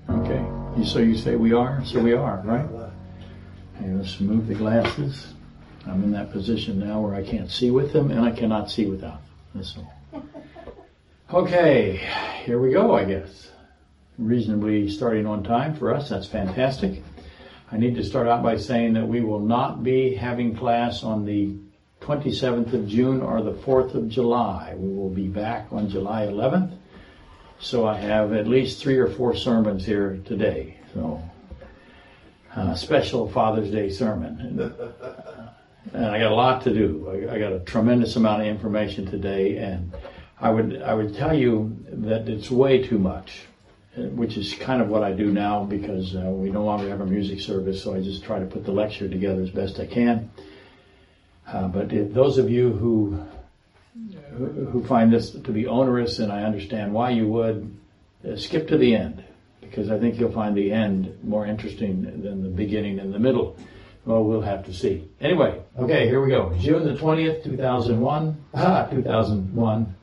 Okay. So you say we are? So we are, right? Okay, let's move the glasses. I'm in that position now where I can't see with them and I cannot see without them. That's all. Okay, here we go, I guess. Reasonably starting on time for us. That's fantastic. I need to start out by saying that we will not be having class on the 27th of June or the 4th of July. We will be back on July 11th. So I have at least 3 or 4 sermons here today. So, special Father's Day sermon. And I got a lot to do. I got a tremendous amount of information today, and I would tell you that it's way too much, which is kind of what I do now because we no longer have a music service, so I just try to put the lecture together as best I can. But if those of you who find this to be onerous, and I understand why you would, skip to the end, because I think you'll find the end more interesting than the beginning and the middle. Well, we'll have to see. Anyway, okay, here we go. June the 20th, 2001. 2001.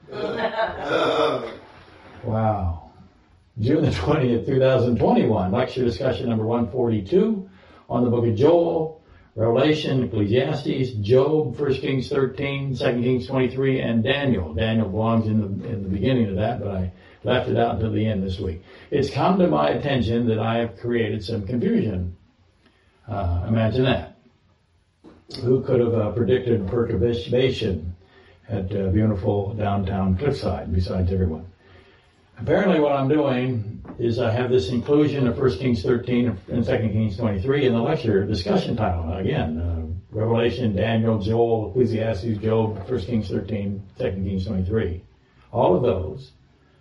Wow. June the 20th, 2021. Lecture discussion number 142 on the book of Joel, Revelation, Ecclesiastes, Job, 1 Kings 13, 2 Kings 23, and Daniel. Daniel belongs in the beginning of that, but I left it out until the end this week. It's come to my attention that I have created some confusion. Imagine that. Who could have predicted perturbation at beautiful downtown Cliffside besides everyone? Apparently what I'm doing is I have this inclusion of 1 Kings 13 and 2 Kings 23 in the lecture discussion title. Again, Revelation, Daniel, Joel, Ecclesiastes, Job, 1 Kings 13, 2 Kings 23. All of those.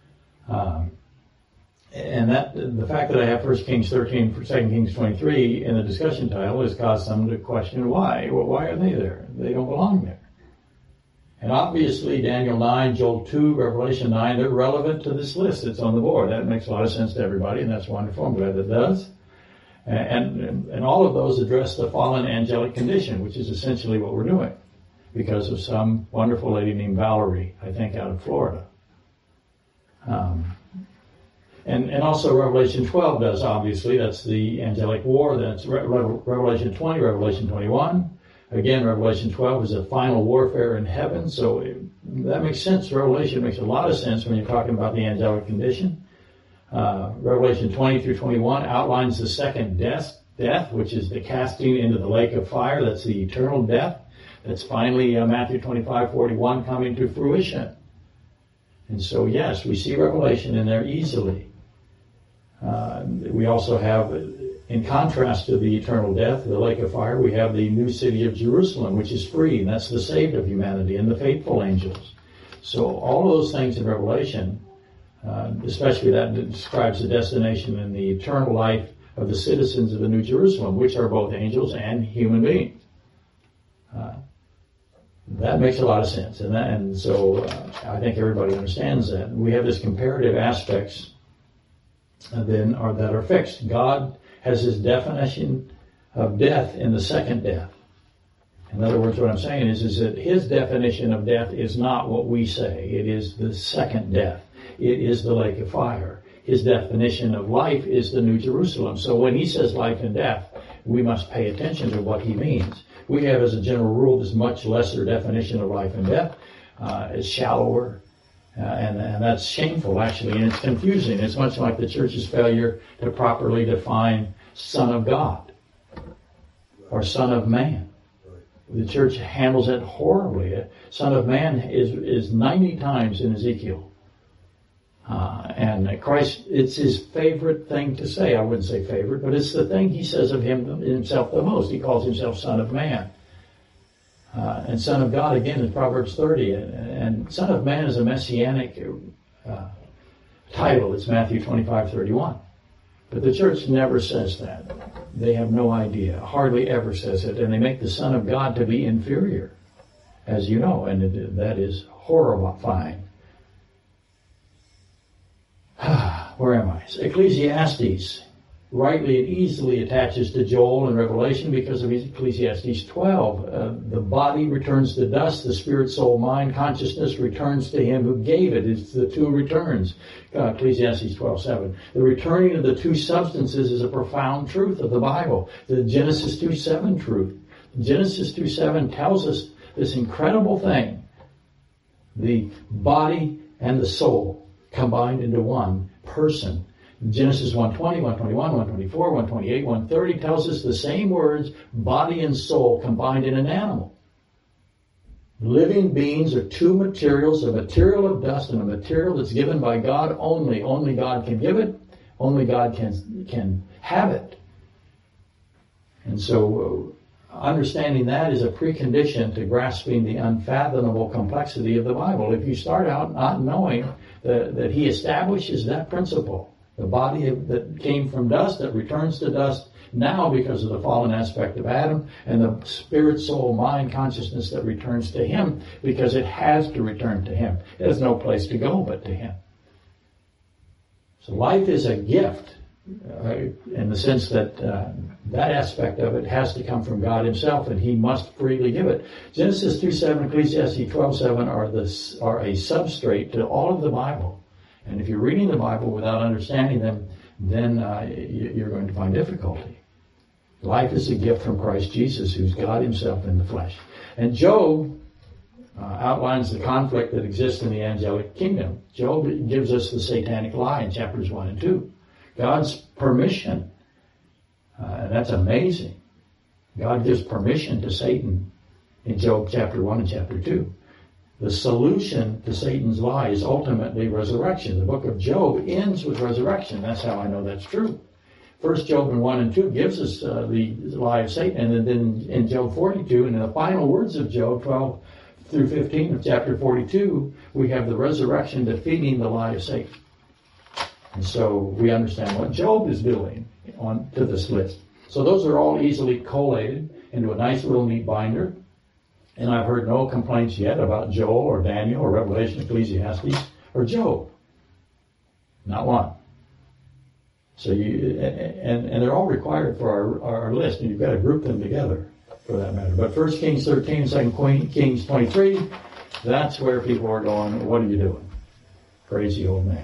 And that the fact that I have 1 Kings 13, 2 Kings 23 in the discussion title has caused some to question why. Well, why are they there? They don't belong there. And obviously Daniel 9, Joel 2, Revelation 9, they're relevant to this list that's on the board. That makes a lot of sense to everybody, and that's wonderful. I'm glad that does. And all of those address the fallen angelic condition, which is essentially what we're doing, because of some wonderful lady named Valerie, I think, out of Florida. And also Revelation 12 does, obviously. That's the angelic war. That's Revelation 20, Revelation 21. Again, Revelation 12 is a final warfare in heaven. So that makes sense. Revelation makes a lot of sense when you're talking about the angelic condition. Revelation 20 through 21 outlines the second death, which is the casting into the lake of fire. That's the eternal death. That's finally Matthew 25:41 coming to fruition. And so, yes, we see Revelation in there easily. We also have, in contrast to the eternal death, the lake of fire, we have the new city of Jerusalem, which is free, and that's the saved of humanity, and the faithful angels. So all those things in Revelation, especially that describes the destination and the eternal life of the citizens of the New Jerusalem, which are both angels and human beings. That makes a lot of sense, and so I think everybody understands that. We have this comparative aspects that are fixed. God has his definition of death in the second death. In other words, what I'm saying is that his definition of death is not what we say. It is the second death. It is the lake of fire. His definition of life is the New Jerusalem. So when he says life and death, we must pay attention to what he means. We have, as a general rule, this much lesser definition of life and death. It's shallower, and that's shameful, actually, and it's confusing. It's much like the church's failure to properly define Son of God or Son of Man. The church handles it horribly. Son of Man is 90 times in Ezekiel. And Christ, it's his favorite thing to say. I wouldn't say favorite, but it's the thing he says of himself the most. He calls himself Son of Man. And Son of God, again, is Proverbs 30. And Son of Man is a messianic title. It's Matthew 25:31. But the church never says that. They have no idea, hardly ever says it. And they make the Son of God to be inferior, as you know, and that is horrifying. Where am I? Ecclesiastes. rightly and easily attaches to Joel and Revelation because of Ecclesiastes 12. The body returns to dust, the spirit, soul, mind, consciousness returns to him who gave it. It's the two returns. Ecclesiastes 12:7. The returning of the two substances is a profound truth of the Bible. The Genesis 2:7 truth. Genesis 2:7 tells us this incredible thing. The body and the soul combined into one person. Genesis 1:20, 1:21, 1:24, 1:28, 1:30 tells us the same words, body and soul combined in an animal. Living beings are two materials, a material of dust and a material that's given by God only. Only God can give it. Only God can have it. And so understanding that is a precondition to grasping the unfathomable complexity of the Bible. If you start out not knowing that he establishes that principle, the body that came from dust, that returns to dust now because of the fallen aspect of Adam, and the spirit, soul, mind, consciousness that returns to him because it has to return to him. It has no place to go but to him. So life is a gift in the sense that that aspect of it has to come from God himself, and he must freely give it. Genesis 2:7, Ecclesiastes 12:7 are a substrate to all of the Bible. And if you're reading the Bible without understanding them, then you're going to find difficulty. Life is a gift from Christ Jesus, who's God himself in the flesh. And Job outlines the conflict that exists in the angelic kingdom. Job gives us the satanic lie in chapters 1 and 2. God's permission, and that's amazing. God gives permission to Satan in Job chapter 1 and chapter 2. The solution to Satan's lie is ultimately resurrection. The book of Job ends with resurrection. That's how I know that's true. First Job in 1 and 2 gives us the lie of Satan, and then in Job 42, and in the final words of Job 12 through 15 of chapter 42, we have the resurrection defeating the lie of Satan. And so we understand what Job is doing on to this list. So those are all easily collated into a nice little neat binder. And I've heard no complaints yet about Joel or Daniel or Revelation, Ecclesiastes, or Job. Not one. So and they're all required for our list, and you've got to group them together for that matter. But 1 Kings 13, 2 Kings 23, that's where people are going, what are you doing? Crazy old man.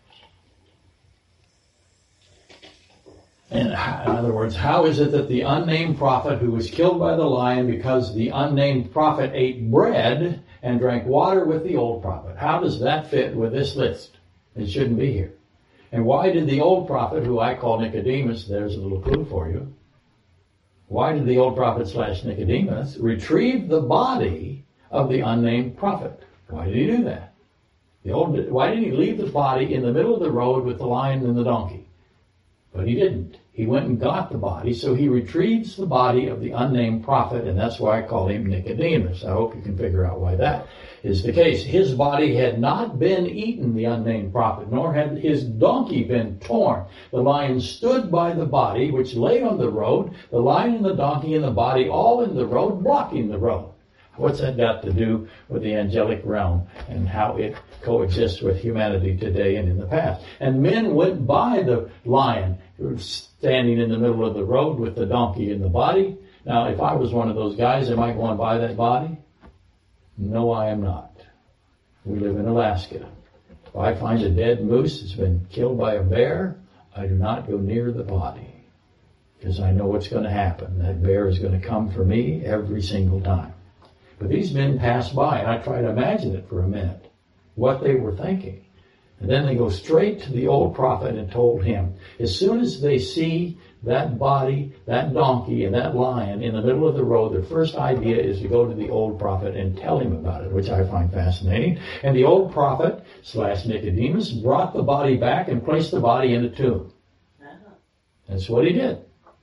And in other words, how is it that the unnamed prophet who was killed by the lion because the unnamed prophet ate bread and drank water with the old prophet? How does that fit with this list? It shouldn't be here. And why did the old prophet, who I call Nicodemus, there's a little clue for you, why did the old prophet / Nicodemus retrieve the body of the unnamed prophet? Why did he do that? Why did he leave the body in the middle of the road with the lion and the donkey? But he didn't. He went and got the body, so he retrieves the body of the unnamed prophet, and that's why I call him Nicodemus. I hope you can figure out why that is the case. His body had not been eaten, the unnamed prophet, nor had his donkey been torn. The lion stood by the body, which lay on the road, the lion and the donkey and the body all in the road, blocking the road. What's that got to do with the angelic realm and how it coexists with humanity today and in the past? And men went by the lion standing in the middle of the road with the donkey and the body. Now, if I was one of those guys, am I going by that body? No, I am not. We live in Alaska. If I find a dead moose that's been killed by a bear, I do not go near the body because I know what's going to happen. That bear is going to come for me every single time. But these men pass by, and I try to imagine it for a minute, what they were thinking. And then they go straight to the old prophet and told him. As soon as they see that body, that donkey, and that lion in the middle of the road, their first idea is to go to the old prophet and tell him about it, which I find fascinating. And the old prophet / Nicodemus brought the body back and placed the body in a tomb. That's what he did.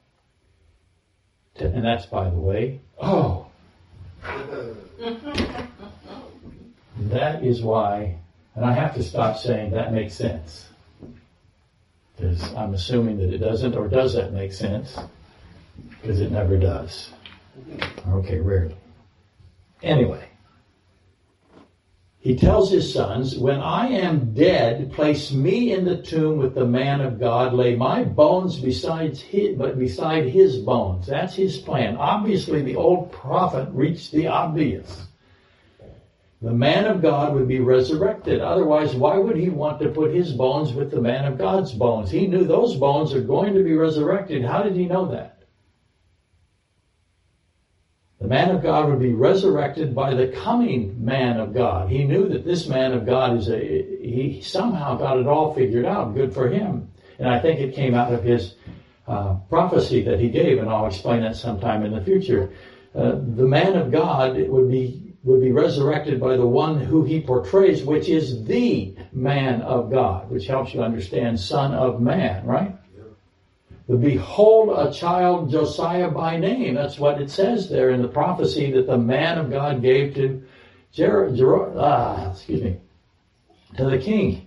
And that's, by the way, that is why, and I have to stop saying that makes sense. Because I'm assuming that it doesn't, or does that make sense? Because it never does. Okay, rarely. Anyway, he tells his sons, when I am dead, place me in the tomb with the man of God, lay my bones beside his bones. That's his plan. Obviously, the old prophet reached the obvious. The man of God would be resurrected. Otherwise, why would he want to put his bones with the man of God's bones? He knew those bones are going to be resurrected. How did he know that? The man of God would be resurrected by the coming man of God. He knew that this man of God he somehow got it all figured out. Good for him. And I think it came out of his prophecy that he gave, and I'll explain that sometime in the future. The man of God would be resurrected by the one who he portrays, which is the man of God, which helps you understand Son of Man, right? Behold a child, Josiah by name. That's what it says there in the prophecy that the man of God gave to to the king.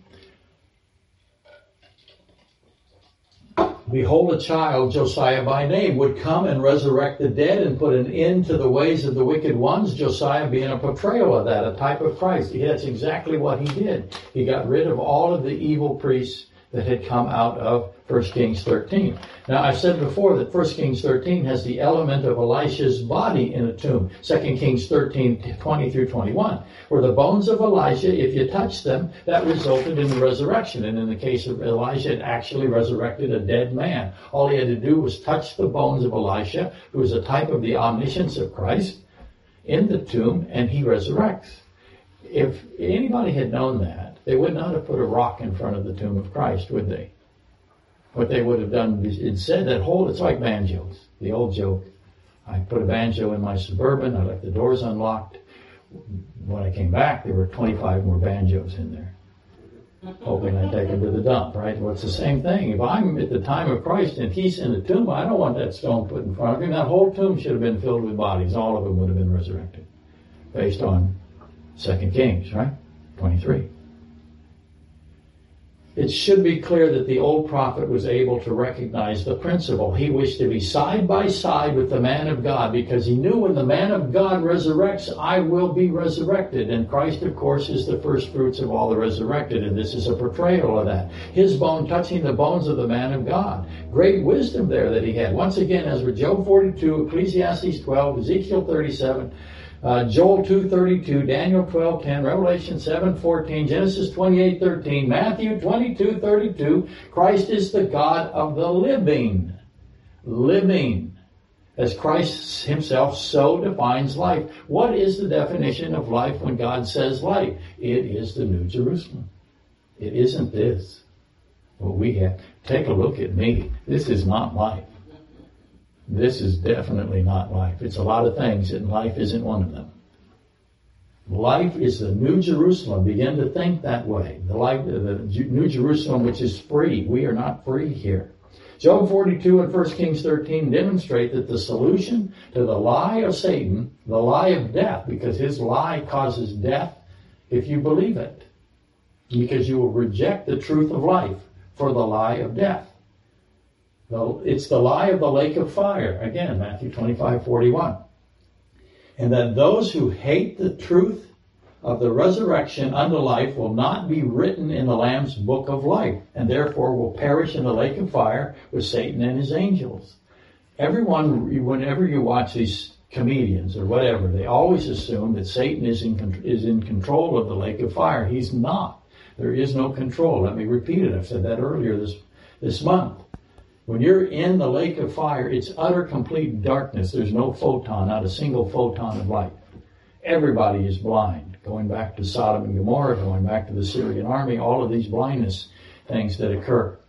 Behold a child, Josiah by name, would come and resurrect the dead and put an end to the ways of the wicked ones. Josiah being a portrayal of that, a type of Christ. That's exactly what he did. He got rid of all of the evil priests that had come out of 1 Kings 13. Now, I've said before that 1 Kings 13 has the element of Elisha's body in a tomb. 2 Kings 13, 20 through 21, where the bones of Elijah, if you touch them, that resulted in the resurrection. And in the case of Elijah, it actually resurrected a dead man. All he had to do was touch the bones of Elisha, who is a type of the omniscience of Christ, in the tomb, and he resurrects. If anybody had known that, they would not have put a rock in front of the tomb of Christ, would they? What they would have done is said that it's like banjos, the old joke. I put a banjo in my Suburban, I left the doors unlocked. When I came back, there were 25 more banjos in there, hoping I'd take them to the dump, right? Well, it's the same thing. If I'm at the time of Christ and he's in the tomb, I don't want that stone put in front of him. That whole tomb should have been filled with bodies. All of them would have been resurrected, based on 2 Kings, right? 23. It should be clear that the old prophet was able to recognize the principle. He wished to be side by side with the man of God because he knew when the man of God resurrects, I will be resurrected. And Christ, of course, is the first fruits of all the resurrected, and this is a portrayal of that. His bone touching the bones of the man of God. Great wisdom there that he had. Once again, as with Job 42, Ecclesiastes 12, Ezekiel 37, Joel 2:32, Daniel 12:10, Revelation 7:14, Genesis 28:13, Matthew 22:32. Christ is the God of the living. Living. As Christ himself so defines life. What is the definition of life when God says life? It is the New Jerusalem. It isn't this. What we have. Take a look at me. This is not life. This is definitely not life. It's a lot of things, and life isn't one of them. Life is the New Jerusalem. Begin to think that way. The New Jerusalem, which is free. We are not free here. Job 42 and 1 Kings 13 demonstrate that the solution to the lie of Satan, the lie of death, because his lie causes death if you believe it, because you will reject the truth of life for the lie of death. It's the lie of the lake of fire. Again, Matthew 25:41. And that those who hate the truth of the resurrection unto life will not be written in the Lamb's book of life, and therefore will perish in the lake of fire with Satan and his angels. Everyone, whenever you watch these comedians or whatever, they always assume that Satan is in control of the lake of fire. He's not. There is no control. Let me repeat it. I've said that earlier this month. When you're in the lake of fire, it's utter, complete darkness. There's no photon, not a single photon of light. Everybody is blind. Going back to Sodom and Gomorrah, going back to the Syrian army, all of these blindness things that occur.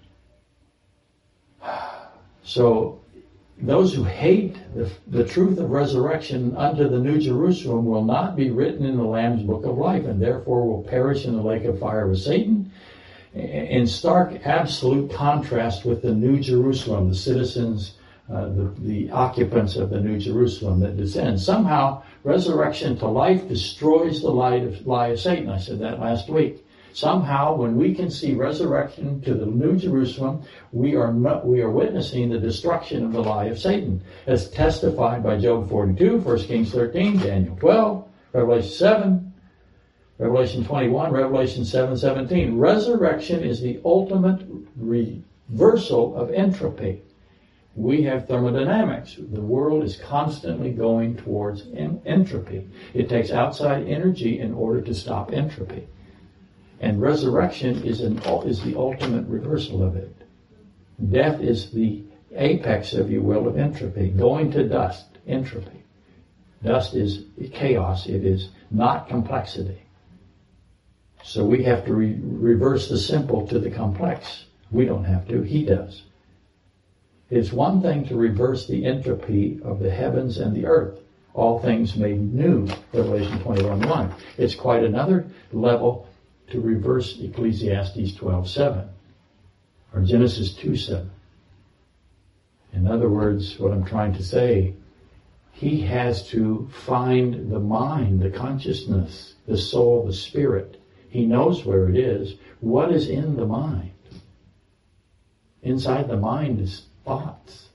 So those who hate the truth of resurrection unto the New Jerusalem will not be written in the Lamb's book of life, and therefore will perish in the lake of fire with Satan, in stark, absolute contrast with the New Jerusalem, the citizens, the occupants of the New Jerusalem that descend. Somehow, resurrection to life destroys the lie of Satan. I said that last week. Somehow, when we can see resurrection to the New Jerusalem, we are witnessing the destruction of the lie of Satan, as testified by Job 42, 1 Kings 13, Daniel 12, Revelation 7, Revelation 21, Revelation 7:17. Resurrection is the ultimate reversal of entropy. We have thermodynamics. The world is constantly going towards entropy. It takes outside energy in order to stop entropy. And resurrection is the ultimate reversal of it. Death is the apex, if you will, of entropy. Going to dust, entropy. Dust is chaos. It is not complexity. So we have to reverse the simple to the complex. We don't have to. He does. It's one thing to reverse the entropy of the heavens and the earth. All things made new, Revelation 21:1. It's quite another level to reverse Ecclesiastes 12:7 or Genesis 2:7. In other words, what I'm trying to say, he has to find the mind, the consciousness, the soul, the spirit. He knows where it is. What is in the mind? Inside the mind is thoughts.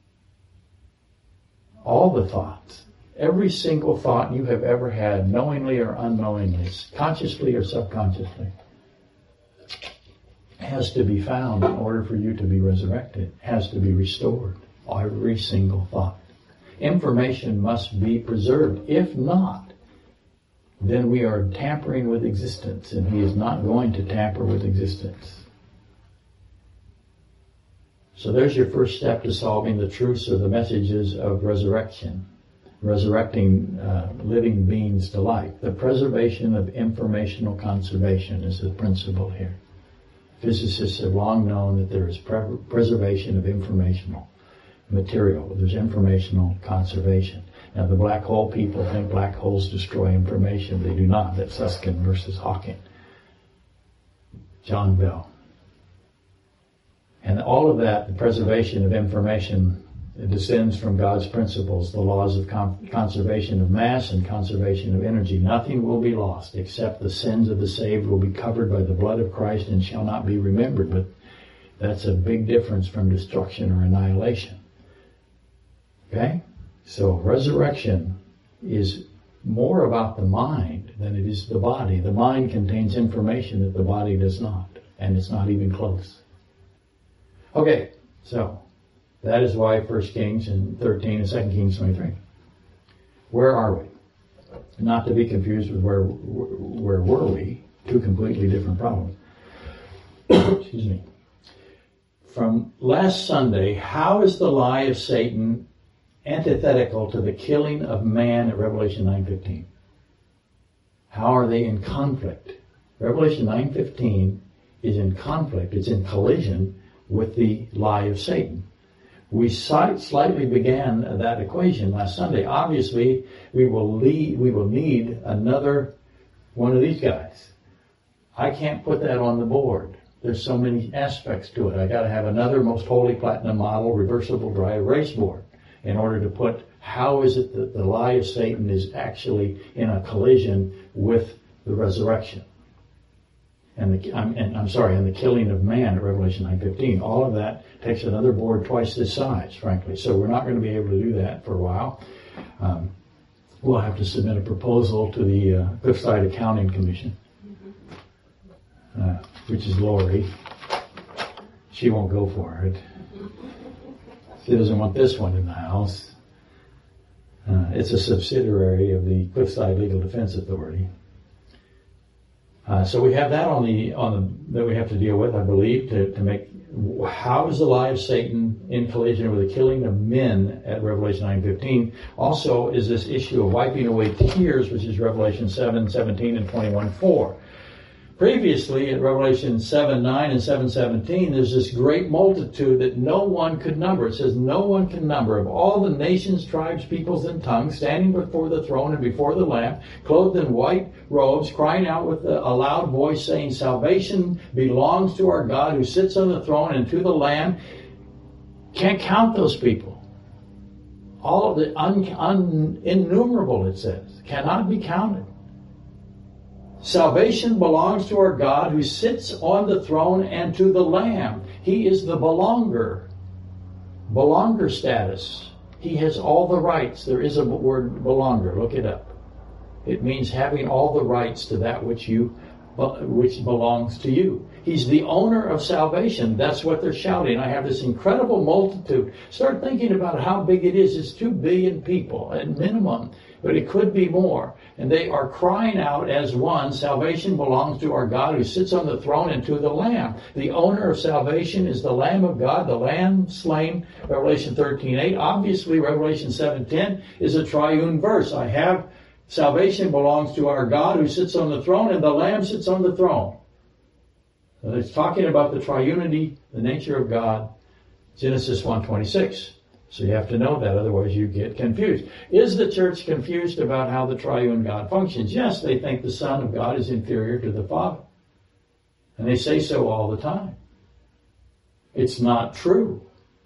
All the thoughts. Every single thought you have ever had, knowingly or unknowingly, consciously or subconsciously, has to be found in order for you to be resurrected, has to be restored. Every single thought. Information must be preserved. If not, then we are tampering with existence, and he is not going to tamper with existence. So there's your first step to solving the truths or the messages of resurrection. Resurrecting living beings to life. The preservation of informational conservation is the principle here. Physicists have long known that there is preservation of informational material. There's informational conservation. Now the black hole people think black holes destroy information. They do not. That's Susskind versus Hawking. John Bell. And all of that, the preservation of information, it descends from God's principles, the laws of conservation of mass and conservation of energy. Nothing will be lost except the sins of the saved will be covered by the blood of Christ and shall not be remembered. But that's a big difference from destruction or annihilation. Okay? So resurrection is more about the mind than it is the body. The mind contains information that the body does not, and it's not even close. Okay, so that is why 1 Kings and 13 and 2 Kings 23. Where are we? Not to be confused with where were we? Two completely different problems. Excuse me. From last Sunday, how is the lie of Satan antithetical to the killing of man at Revelation 9:15? How are they in conflict? Revelation 9:15 is in conflict. It's in collision with the lie of Satan. We slightly began that equation last Sunday. Obviously, we will need another one of these guys. I can't put that on the board. There's so many aspects to it. I got to have another most holy platinum model reversible dry erase board in order to put how is it that the lie of Satan is actually in a collision with the resurrection. And the killing of man at Revelation 9:15. All of that takes another board twice this size, frankly. So we're not going to be able to do that for a while. We'll have to submit a proposal to the Cliffside Accounting Commission, which is Lori. She won't go for it. She doesn't want this one in the house. It's a subsidiary of the Cliffside Legal Defense Authority. So we have that that we have to deal with, I believe, to make how is the lie of Satan in collision with the killing of men at Revelation 9:15. Also is this issue of wiping away tears, which is Revelation 7:17 and 21:4. Previously, at Revelation 7:9 and 7:17, there's this great multitude that no one could number. It says no one can number. Of all the nations, tribes, peoples, and tongues, standing before the throne and before the Lamb, clothed in white robes, crying out with a loud voice, saying, salvation belongs to our God who sits on the throne and to the Lamb. Can't count those people. All of the innumerable, it says, cannot be counted. Salvation belongs to our God who sits on the throne and to the Lamb. He is the belonger. Belonger status. He has all the rights. There is a word belonger. Look it up. It means having all the rights to that which belongs to you. He's the owner of salvation. That's what they're shouting. I have this incredible multitude. Start thinking about how big it is. It's 2 billion people at minimum, but it could be more. And they are crying out as one, salvation belongs to our God who sits on the throne and to the Lamb. The owner of salvation is the Lamb of God, the Lamb slain, Revelation 13:8. Obviously, Revelation 7:10 is a triune verse. I have salvation belongs to our God who sits on the throne, and the Lamb sits on the throne. So it's talking about the triunity, the nature of God, Genesis 1:26. So you have to know that, otherwise you get confused. Is the church confused about how the triune God functions? Yes, they think the Son of God is inferior to the Father. And they say so all the time. It's not true.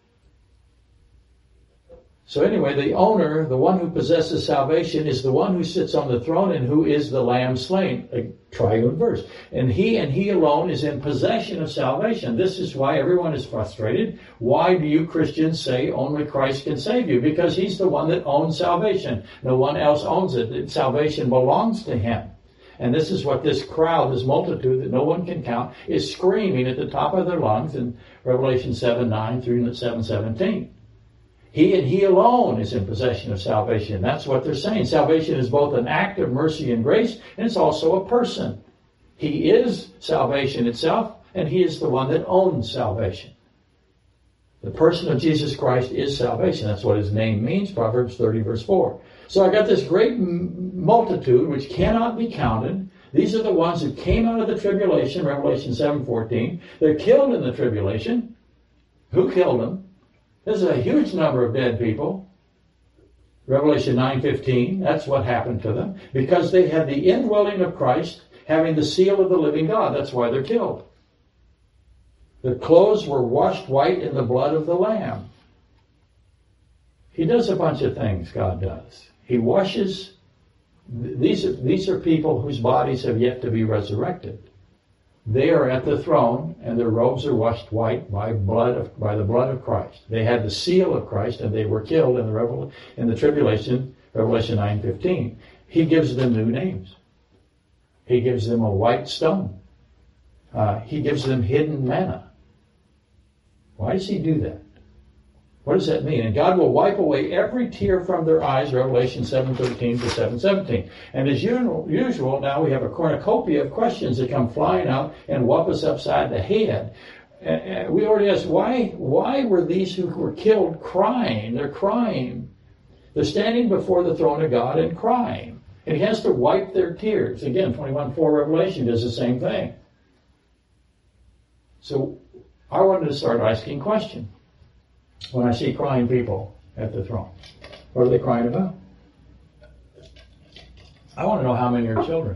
So anyway, the owner, the one who possesses salvation, is the one who sits on the throne and who is the Lamb slain. A triune verse. And he alone is in possession of salvation. This is why everyone is frustrated. Why do you Christians say only Christ can save you? Because he's the one that owns salvation. No one else owns it. Salvation belongs to him. And this is what this crowd, this multitude that no one can count, is screaming at the top of their lungs in Revelation 7:9 through 7:17. He and he alone is in possession of salvation. That's what they're saying. Salvation is both an act of mercy and grace, and it's also a person. He is salvation itself, and he is the one that owns salvation. The person of Jesus Christ is salvation. That's what his name means, Proverbs 30, verse 4. So I got this great multitude which cannot be counted. These are the ones who came out of the tribulation, Revelation 7:14. They're killed in the tribulation. Who killed them? There's a huge number of dead people. Revelation 9:15, that's what happened to them. Because they had the indwelling of Christ, having the seal of the living God. That's why they're killed. Their clothes were washed white in the blood of the Lamb. He does a bunch of things, God does. He washes. These are people whose bodies have yet to be resurrected. They are at the throne, and their robes are washed white by the blood of Christ. They had the seal of Christ, and they were killed in the tribulation, Revelation 9:15. He gives them new names. He gives them a white stone. He gives them hidden manna. Why does he do that? What does that mean? And God will wipe away every tear from their eyes, Revelation 7:13 to 7:17. And as usual, now we have a cornucopia of questions that come flying out and whop us upside the head. We already asked, why were these who were killed crying? They're crying. They're standing before the throne of God and crying. And he has to wipe their tears. Again, 21:4 Revelation does the same thing. So I wanted to start asking questions. When I see crying people at the throne, what are they crying about? I want to know how many are children.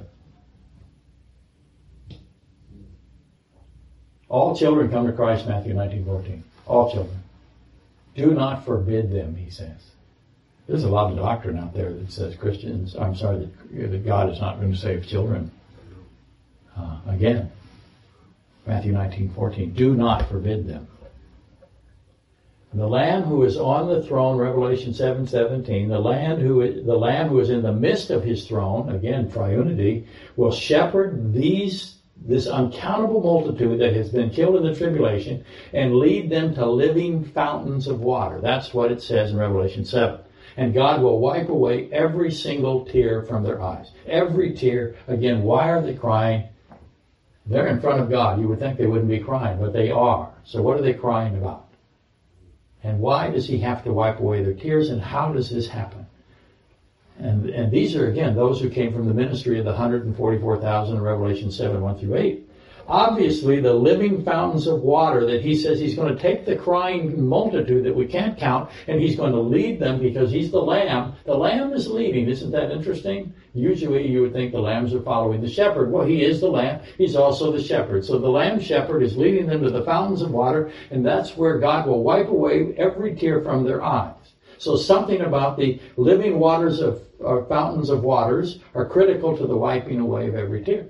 All children come to Christ, Matthew 19:14. All children. Do not forbid them, he says. There's a lot of doctrine out there that says that God is not going to save children. Again, Matthew 19:14. Do not forbid them. The Lamb who is on the throne, Revelation 7:17, the Lamb who is in the midst of his throne, again, triunity, will shepherd this uncountable multitude that has been killed in the tribulation and lead them to living fountains of water. That's what it says in Revelation 7. And God will wipe away every single tear from their eyes. Every tear. Again, why are they crying? They're in front of God. You would think they wouldn't be crying, but they are. So what are they crying about? And why does he have to wipe away their tears, and how does this happen? And these are, again, those who came from the ministry of the 144,000 in Revelation 7:1 through 8. Obviously, the living fountains of water that he says he's going to take the crying multitude that we can't count, and he's going to lead them because he's the Lamb. The Lamb is leading. Isn't that interesting? Usually you would think the lambs are following the shepherd. Well, he is the Lamb. He's also the shepherd. So the Lamb shepherd is leading them to the fountains of water, and that's where God will wipe away every tear from their eyes. So something about the living waters or fountains of waters are critical to the wiping away of every tear.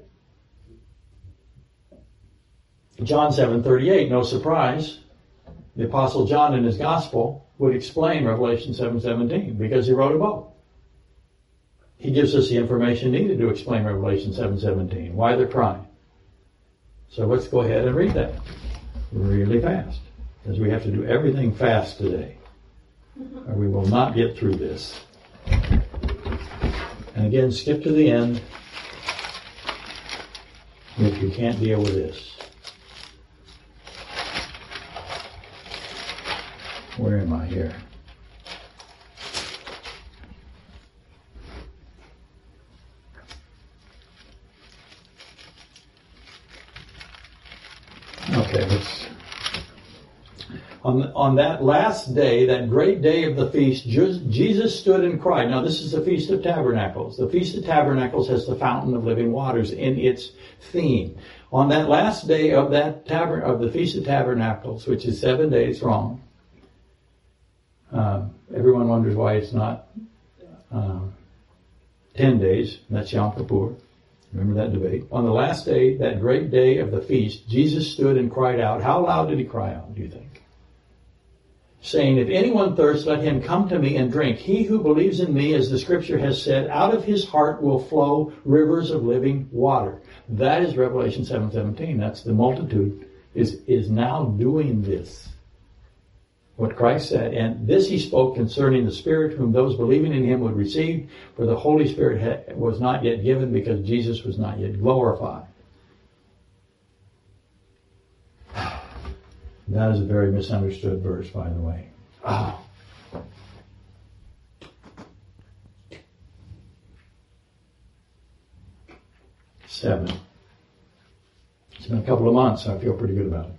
John 7:38, no surprise. The Apostle John in his Gospel would explain Revelation 7:17 because he wrote a book. He gives us the information needed to explain Revelation 7:17, why they're crying. So let's go ahead and read that really fast, because we have to do everything fast today, or we will not get through this. And again, skip to the end if you can't deal with this. Where am I here? Okay, let's. On that last day, that great day of the feast, Jesus stood and cried. Now, this is the Feast of Tabernacles. The Feast of Tabernacles has the fountain of living waters in its theme. On that last day of the Feast of Tabernacles, which is 7 days long, everyone wonders why it's not 10 days. That's Yom Kippur. Remember that debate. On the last day, that great day of the feast, Jesus stood and cried out. How loud did he cry out, do you think? Saying, if anyone thirsts, let him come to me and drink. He who believes in me, as the scripture has said, out of his heart will flow rivers of living water. That is Revelation 7:17. That's the multitude is now doing this. What Christ said. And this he spoke concerning the Spirit whom those believing in him would receive, for the Holy Spirit was not yet given because Jesus was not yet glorified. That is a very misunderstood verse, by the way. Oh. Seven. It's been a couple of months, so I feel pretty good about it.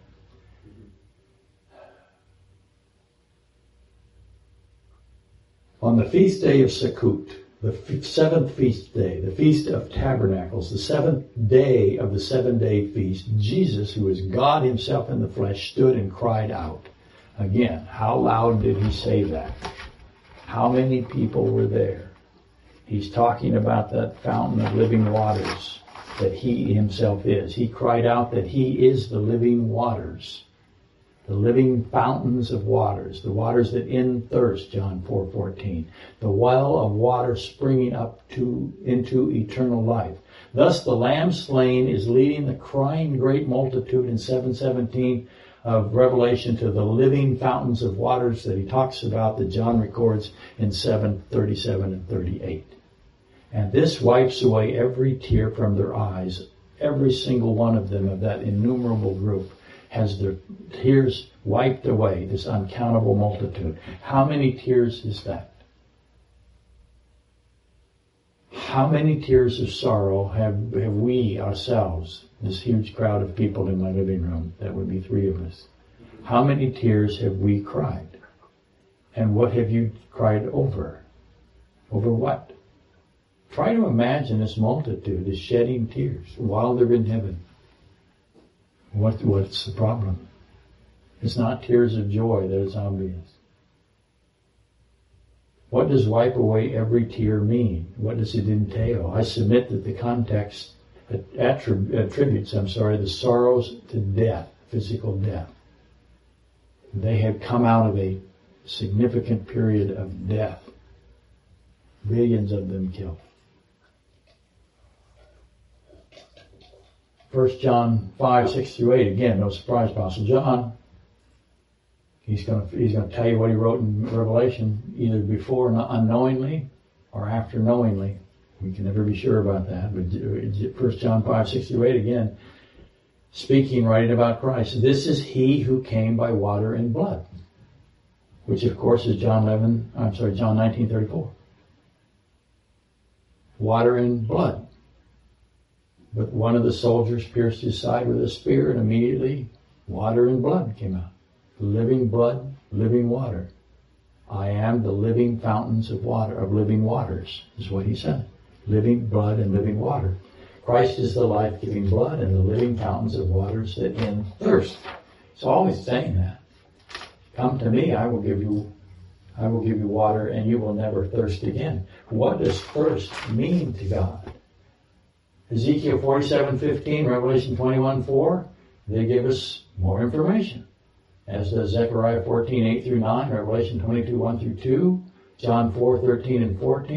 On the feast day of Sukkot, the seventh feast day, the Feast of Tabernacles, the seventh day of the 7-day feast, Jesus, who is God himself in the flesh, stood and cried out. Again, how loud did he say that? How many people were there? He's talking about that fountain of living waters that he himself is. He cried out that he is the living waters. The living fountains of waters, the waters that end thirst, John 4:14. The well of water springing up into eternal life. Thus the Lamb slain is leading the crying great multitude in 7:17 of Revelation to the living fountains of waters that he talks about, that John records in 7:37 and 38. And this wipes away every tear from their eyes. Every single one of them, of that innumerable group, has their tears wiped away, this uncountable multitude. How many tears is that? How many tears of sorrow have we ourselves, this huge crowd of people in my living room, that would be 3 of us, how many tears have we cried? And what have you cried over? Over what? Try to imagine this multitude is shedding tears while they're in heaven. What's the problem? It's not tears of joy that is obvious. What does wipe away every tear mean? What does it entail? I submit that the context attributes the sorrows to death, physical death. They have come out of a significant period of death. Billions of them killed. 1 John 5:6-8, again, no surprise, Apostle John. He's going to tell you what he wrote in Revelation, either before unknowingly or after knowingly. We can never be sure about that. But 1 John 5:6-8, again, speaking, writing about Christ. This is he who came by water and blood, which of course is John 19:34. Water and blood. But one of the soldiers pierced his side with a spear, and immediately water and blood came out. Living blood, living water. I am the living fountains of water, of living waters, is what he said. Living blood and living water. Christ is the life-giving blood and the living fountains of waters that end thirst. It's always saying that. Come to me, I will give you water, and you will never thirst again. What does thirst mean to God? Ezekiel 47:15, Revelation 21:4, they give us more information. As does Zechariah 14:8-9, Revelation 22:1-2, John 4:13 and 14.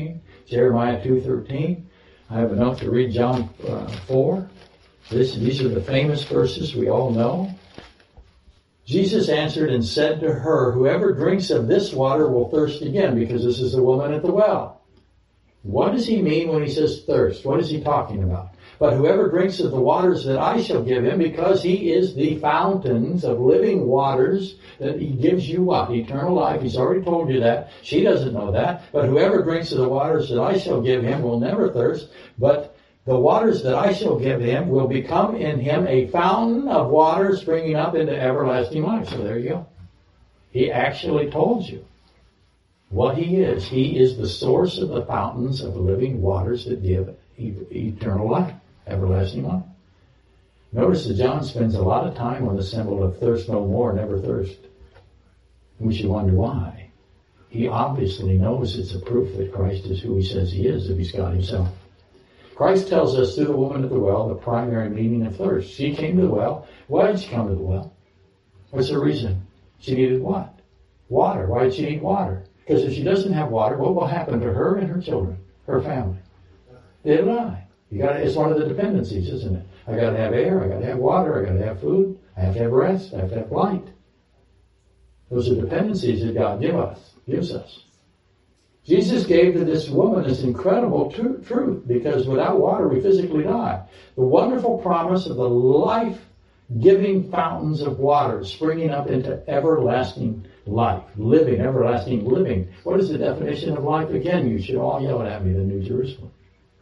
Jeremiah 2:13. I have a note to read John 4. These are the famous verses we all know. Jesus answered and said to her, whoever drinks of this water will thirst again, because this is the woman at the well. What does he mean when he says thirst? What is he talking about? But whoever drinks of the waters that I shall give him, because he is the fountains of living waters, that he gives you what? Eternal life. He's already told you that. She doesn't know that. But whoever drinks of the waters that I shall give him will never thirst, but the waters that I shall give him will become in him a fountain of water springing up into everlasting life. So there you go. He actually told you what he is. He is the source of the fountains of living waters that give eternal life, everlasting life. Notice that John spends a lot of time on the symbol of thirst no more, never thirst. We should wonder why. He obviously knows it's a proof that Christ is who he says he is, if he's God himself. Christ tells us through the woman at the well the primary meaning of thirst. She came to the well. Why did she come to the well? What's her reason? She needed what? Water. Why did she need water? Because if she doesn't have water, what will happen to her and her children, her family? They'll die. It's one of the dependencies, isn't it? I got to have air. I got to have water. I got to have food. I have to have rest. I have to have light. Those are dependencies that God gives us. Jesus gave to this woman this incredible truth, because without water we physically die. The wonderful promise of the life-giving fountains of water springing up into everlasting life, living, everlasting living. What is the definition of life? Again, you should all yell at me, the New Jerusalem.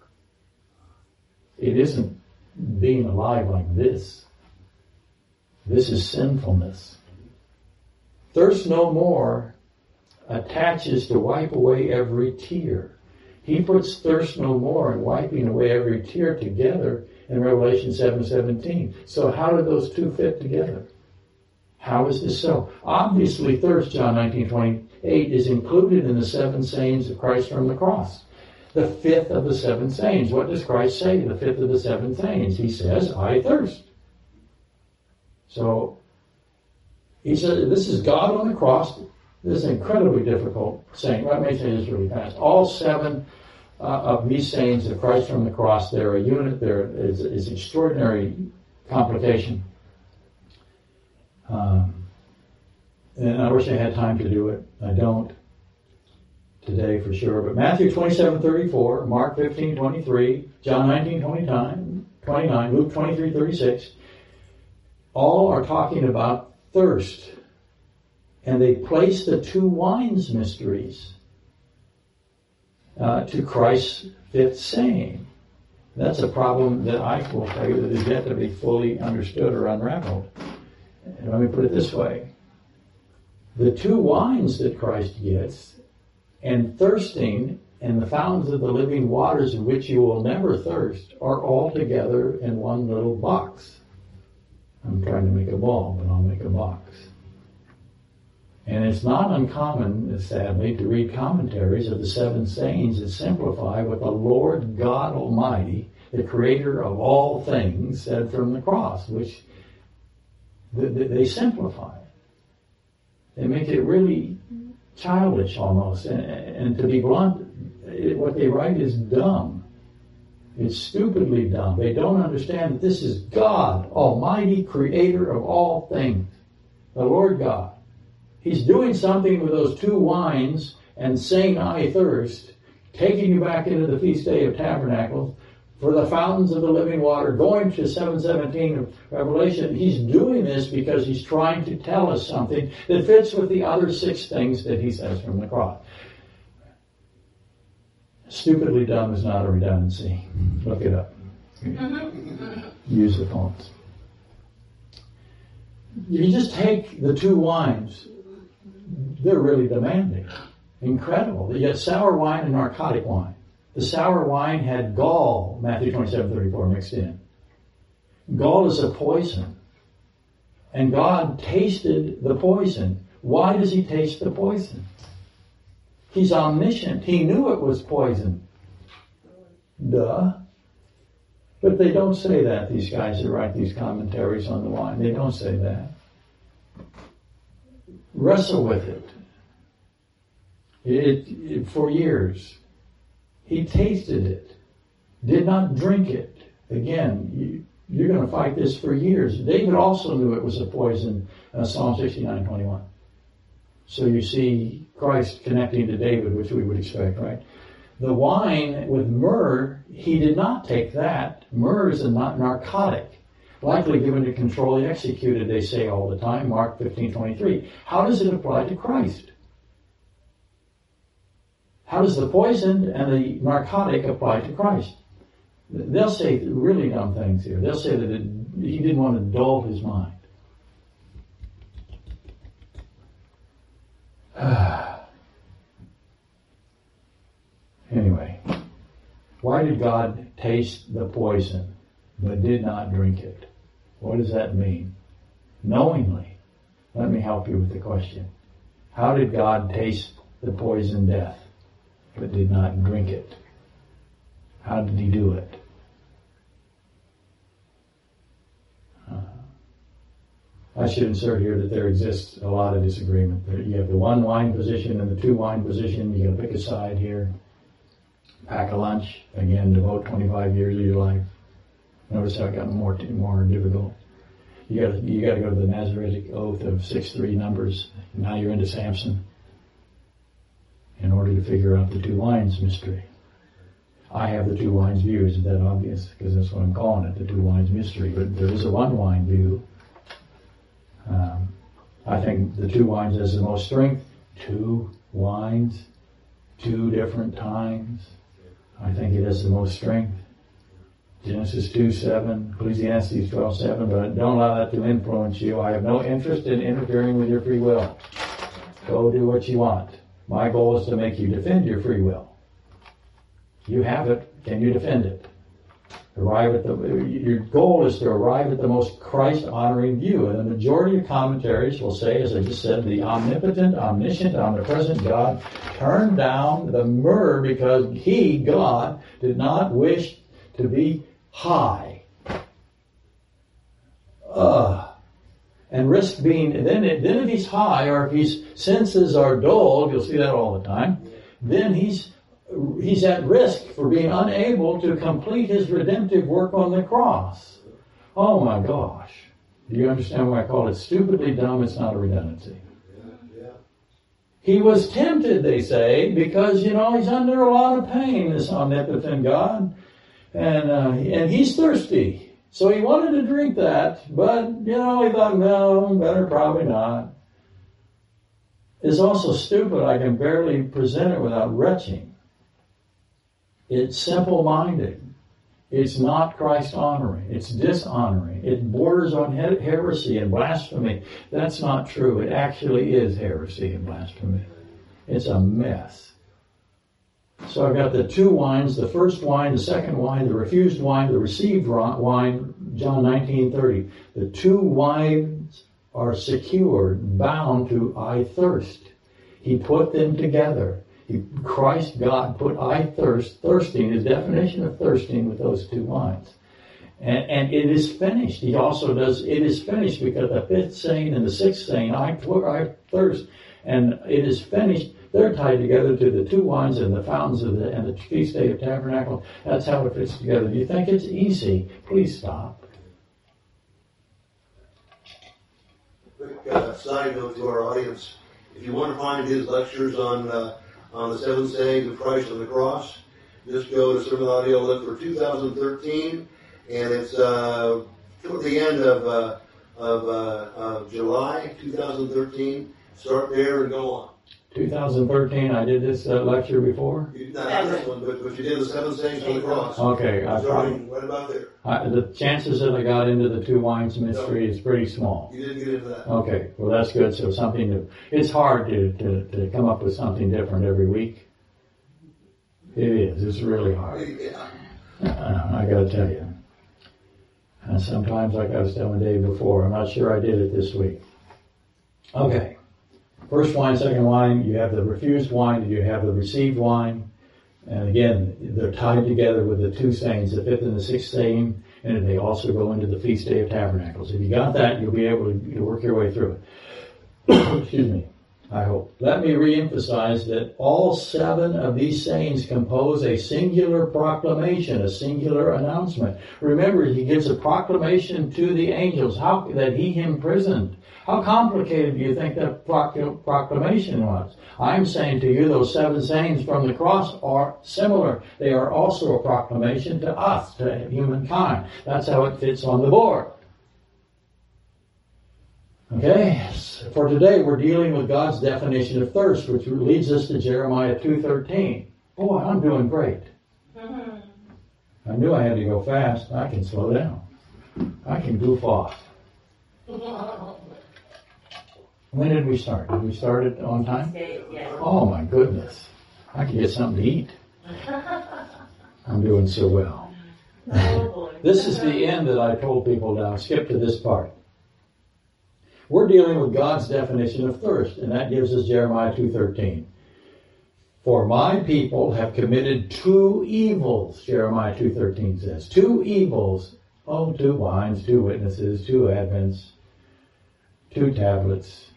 It isn't being alive like this. This is sinfulness. Thirst no more attaches to wipe away every tear. He puts thirst no more and wiping away every tear together in Revelation 7:17. So how do those two fit together? How is this so? Obviously, thirst, John 19:28, is included in the 7 sayings of Christ from the cross. The 5th of the 7 sayings. What does Christ say? The 5th of the 7 sayings. He says, I thirst. So, he said, this is God on the cross. This is incredibly difficult saying. Let me say this really fast. All 7 of these sayings of Christ from the cross, they're a unit. There is extraordinary complication. And I wish I had time to do it. I don't today for sure. But Matthew 27:34, Mark 15:23, John 19:29, Luke 23:36, all are talking about thirst. And they place the 2 wines mysteries to Christ's 5th saying. That's a problem that I will tell you that is yet to be fully understood or unraveled. And let me put it this way. The 2 wines that Christ gets, and thirsting, and the fountains of the living waters in which you will never thirst, are all together in one little box. I'm trying to make a ball, but I'll make a box. And it's not uncommon, sadly, to read commentaries of the 7 sayings that simplify what the Lord God Almighty, the creator of all things, said from the cross, which they simplify. They make it really childish almost. And to be blunt, what they write is dumb. It's stupidly dumb. They don't understand that this is God, Almighty Creator of all things, the Lord God. He's doing something with those 2 wines and saying, I thirst, taking you back into the feast day of tabernacles for the fountains of the living water, going to 7:17 of Revelation. He's doing this because he's trying to tell us something that fits with the other 6 things that he says from the cross. Stupidly dumb is not a redundancy. Look it up. Use the phones. You just take the 2 wines. They're really demanding. Incredible. You get sour wine and narcotic wine. The sour wine had gall, Matthew 27:34, mixed in. Gall is a poison. And God tasted the poison. Why does he taste the poison? He's omniscient. He knew it was poison. Duh. But they don't say that, these guys that write these commentaries on the wine. They don't say that. Wrestle with it. For years. He tasted it, did not drink it. Again, you're going to fight this for years. David also knew it was a poison, Psalm 69:21. So you see Christ connecting to David, which we would expect, right? The wine with myrrh, he did not take that. Myrrh is a narcotic, likely given to control the executed, they say all the time, Mark 15:23. How does it apply to Christ? How does the poison and the narcotic apply to Christ? They'll say really dumb things here. They'll say that he didn't want to dull his mind. Anyway, why did God taste the poison but did not drink it? What does that mean? Knowingly. Let me help you with the question. How did God taste the poison death but did not drink it? How did he do it? I should insert here that there exists a lot of disagreement. You have the one wine position and the two wine position. You got to pick a side here. Pack a lunch. Again, devote 25 years of your life. Notice how it got more difficult. You got to go to the Masoretic oath of 6-3 numbers. Now you're into Samson. In order to figure out the two wines mystery. I have the two wines view. Isn't that obvious? Because that's what I'm calling it, the two wines mystery. But there is a one wine view. I think the two wines has the most strength. Two wines, two different times. I think it has the most strength. Genesis 2:7, Ecclesiastes 12:7, but don't allow that to influence you. I have no interest in interfering with your free will. Go do what you want. My goal is to make you defend your free will. You have it. Can you defend it? Your goal is to arrive at the most Christ-honoring view. And the majority of commentaries will say, as I just said, the omnipotent, omniscient, omnipresent God turned down the myrrh because he, God, did not wish to be high. And risk being, then if he's high or if his senses are dulled, you'll see that all the time, then he's at risk for being unable to complete his redemptive work on the cross. Oh my gosh. Do you understand why I call it stupidly dumb? It's not a redundancy. He was tempted, they say, because, he's under a lot of pain, this omnipotent God. And he's thirsty. So he wanted to drink that, but, he thought, no, better probably not. It's also stupid. I can barely present it without retching. It's simple-minded. It's not Christ-honoring. It's dishonoring. It borders on heresy and blasphemy. That's not true. It actually is heresy and blasphemy. It's a mess. So I've got the two wines, the first wine, the second wine, the refused wine, the received wine, John 19:30. The two wines are secured, bound to I thirst. He put them together. Christ, God, put I thirst, thirsting, his definition of thirsting with those two wines. And it is finished. He also does, it is finished, because the fifth saying and the sixth saying, I thirst, and it is finished. They're tied together to the two wines and the fountains and the feast day of tabernacle. That's how it fits together. Do you think it's easy? Please stop. Quick side note to our audience. If you want to find his lectures on the seven sayings of Christ on the cross, just go to Sermon Audio Lift for 2013, and it's toward the end of July 2013. Start there and go on. 2013, I did this lecture before? Not this one, but you did the seven sayings on the cross. Okay. Starting right about there. The chances that I got into the two wines mystery is pretty small. You didn't get into that. Okay, well that's good. So something new. It's hard to come up with something different every week. It is. It's really hard. Yeah. I got to tell you. And sometimes, like I was telling Dave before, I'm not sure I did it this week. Okay. First wine, second wine, you have the refused wine, you have the received wine. And again, they're tied together with the two sayings, the fifth and the sixth saying, and they also go into the Feast Day of Tabernacles. If you got that, you'll be able to work your way through it. Excuse me. I hope. Let me reemphasize that all 7 of these sayings compose a singular proclamation, a singular announcement. Remember, he gives a proclamation to the angels that he imprisoned. How complicated do you think that proclamation was? I'm saying to you, those 7 sayings from the cross are similar. They are also a proclamation to us, to humankind. That's how it fits on the board. Okay, for today we're dealing with God's definition of thirst, which leads us to Jeremiah 2:13. Boy, I'm doing great. I knew I had to go fast. I can slow down. I can goof off. When did we start? Did we start it on time? Yes. Oh my goodness. I can get something to eat. I'm doing so well. This is the end that I told people now. Skip to this part. We're dealing with God's definition of thirst, and that gives us Jeremiah 2:13. For my people have committed 2 evils, Jeremiah 2:13 says. 2 evils. 2 wines, 2 witnesses, 2 advents, 2 tablets.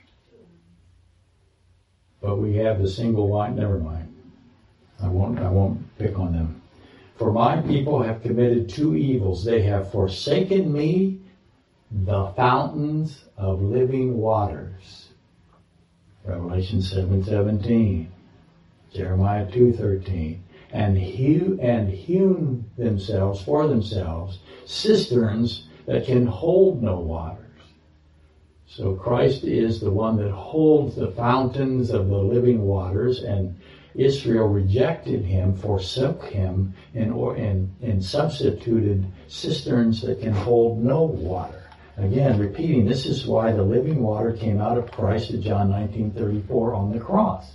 But we have the single wine. Never mind. I won't pick on them. For my people have committed 2 evils. They have forsaken me, the fountains of living waters. Revelation 7:17. Jeremiah 2:13. And hewn themselves for themselves cisterns that can hold no waters. So Christ is the one that holds the fountains of the living waters, and Israel rejected him, forsook him, and substituted cisterns that can hold no water. Again, repeating, this is why the living water came out of Christ at John 19:34 on the cross.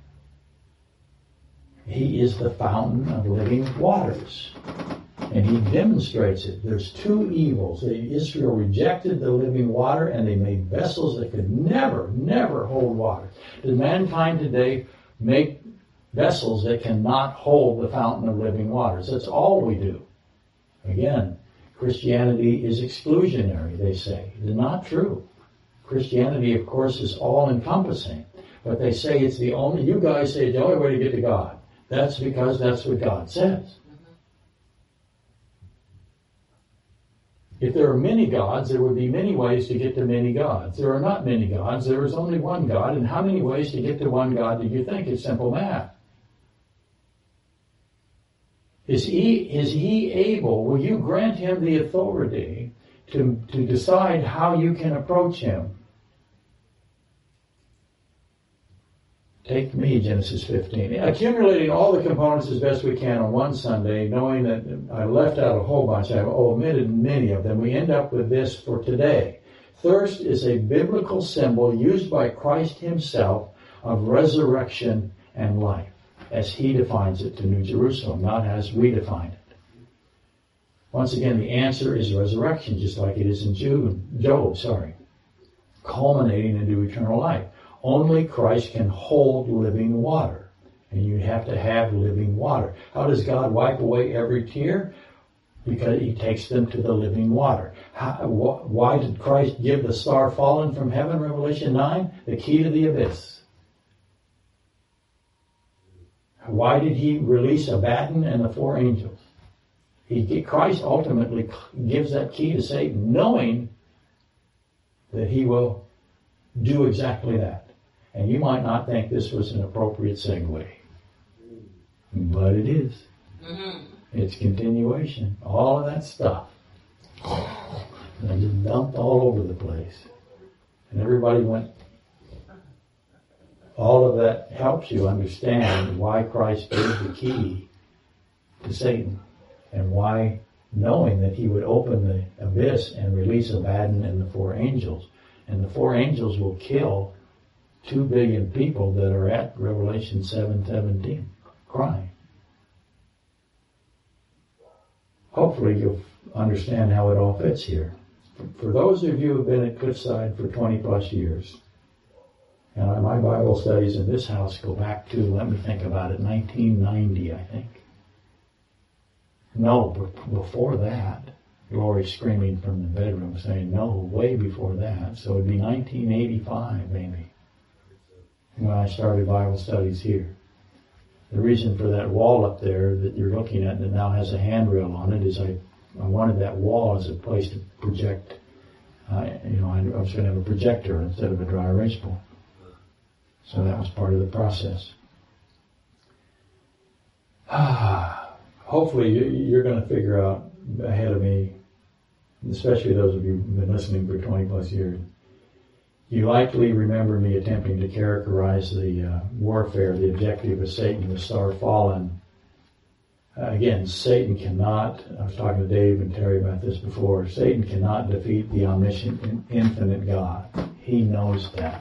He is the fountain of living waters. And he demonstrates it. There's 2 evils. Israel rejected the living water, and they made vessels that could never hold water. Does mankind today make vessels that cannot hold the fountain of living waters? That's all we do. Again, Christianity is exclusionary, they say. It's not true. Christianity, of course, is all-encompassing. But they say it's the only, you guys say it's the only way to get to God. That's because that's what God says. If there are many gods, there would be many ways to get to many gods. There are not many gods. There is only one God. And how many ways to get to one God do you think? It's simple math. Is he able, will you grant him the authority to decide how you can approach him? Take me, Genesis 15. Accumulating all the components as best we can on one Sunday, knowing that I left out a whole bunch, I've omitted many of them, we end up with this for today. Thirst is a biblical symbol used by Christ himself of resurrection and life, as he defines it to New Jerusalem, not as we define it. Once again, the answer is resurrection, just like it is in Job, culminating into eternal life. Only Christ can hold living water, and you have to have living water. How does God wipe away every tear? Because he takes them to the living water. Why did Christ give the star fallen from heaven, Revelation 9? The key to the abyss. Why did he release Abaddon and the 4 angels? Christ ultimately gives that key to Satan, knowing that he will do exactly that. And you might not think this was an appropriate segue, but it is. Mm-hmm. It's continuation. All of that stuff. And I just dumped all over the place. And everybody went. All of that helps you understand why Christ gave the key to Satan, and why, knowing that he would open the abyss and release Abaddon and the 4 angels. And the 4 angels will kill 2 billion people that are at Revelation 7:17, crying. Hopefully you'll understand how it all fits here. For those of you who have been at Cliffside for 20 plus years, and my Bible studies in this house go back to, let me think about it, 1990, I think. No, before that. Lori screaming from the bedroom saying, no, way before that. So it'd be 1985, maybe. when I started Bible studies here. The reason for that wall up there that you're looking at that now has a handrail on it is I wanted that wall as a place to project. I was going to have a projector instead of a dry erase board. So that was part of the process. Hopefully you're going to figure out ahead of me, especially those of you who've been listening for 20 plus years, you likely remember me attempting to characterize the warfare, the objective of Satan, the star fallen. Again, Satan cannot, I was talking to Dave and Terry about this before, Satan cannot defeat the omniscient, infinite God. He knows that.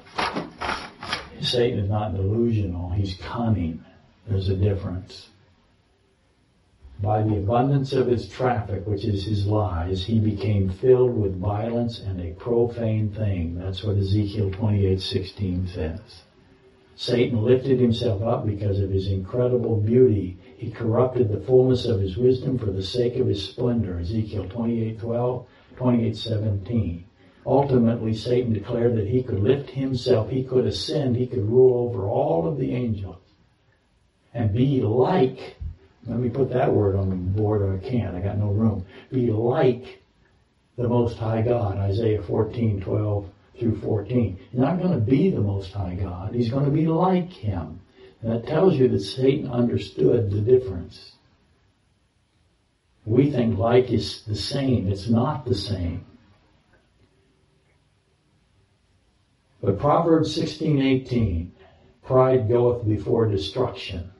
Satan is not delusional, he's cunning. There's a difference. By the abundance of his traffic, which is his lies, he became filled with violence and a profane thing. That's what Ezekiel 28:16 says. Satan lifted himself up because of his incredible beauty. He corrupted the fullness of his wisdom for the sake of his splendor. Ezekiel 28:12, 28:17. Ultimately, Satan declared that he could lift himself, he could ascend, he could rule over all of the angels and be like, let me put that word on the board or I can't, I got no room, be like the Most High God, Isaiah 14:12 through 14. He's not going to be the Most High God, he's going to be like him. And that tells you that Satan understood the difference. We think like is the same, it's not the same. But Proverbs 16:18, pride goeth before destruction.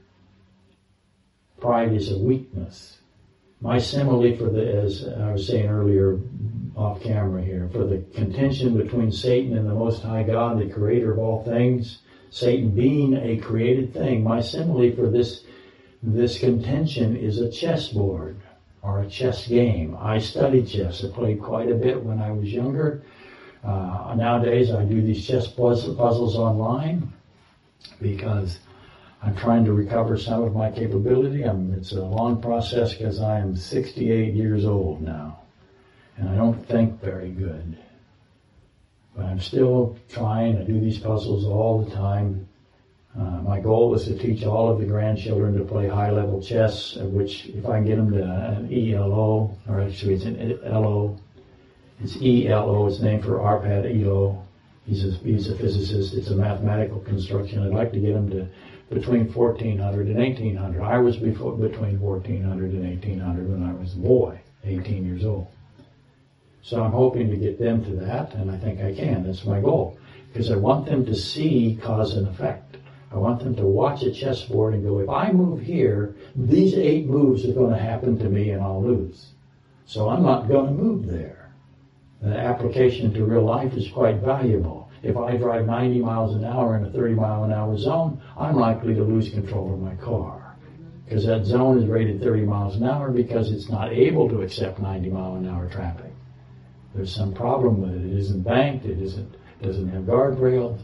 Pride is a weakness. My simile for as I was saying earlier off camera here, for the contention between Satan and the Most High God, the creator of all things, Satan being a created thing, my simile for this contention is a chessboard or a chess game. I studied chess. I played quite a bit when I was younger. Nowadays I do these chess puzzles online because I'm trying to recover some of my capability. It's a long process because I am 68 years old now. And I don't think very good. But I'm still trying. I do these puzzles all the time. My goal is to teach all of the grandchildren to play high-level chess, which if I can get them to an ELO, or actually it's an LO, it's ELO, it's named for Arpad Elo. He's a physicist. It's a mathematical construction. I'd like to get them to between 1400 and 1800. I was between 1400 and 1800 when I was a boy, 18 years old. So I'm hoping to get them to that, and I think I can. That's my goal. Because I want them to see cause and effect. I want them to watch a chessboard and go, if I move here, these 8 moves are going to happen to me and I'll lose. So I'm not going to move there. The application to real life is quite valuable. If I drive 90 miles an hour in a 30 mile an hour zone, I'm likely to lose control of my car. Because that zone is rated 30 miles an hour because it's not able to accept 90 mile an hour traffic. There's some problem with it. It isn't banked. It doesn't have guardrails.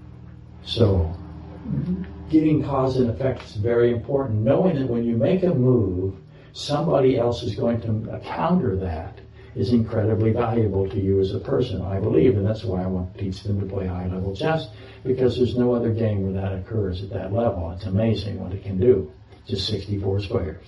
So getting cause and effect is very important. Knowing that when you make a move, somebody else is going to counter that is incredibly valuable to you as a person, I believe. And that's why I want to teach them to play high-level chess, because there's no other game where that occurs at that level. It's amazing what it can do. Just 64 squares.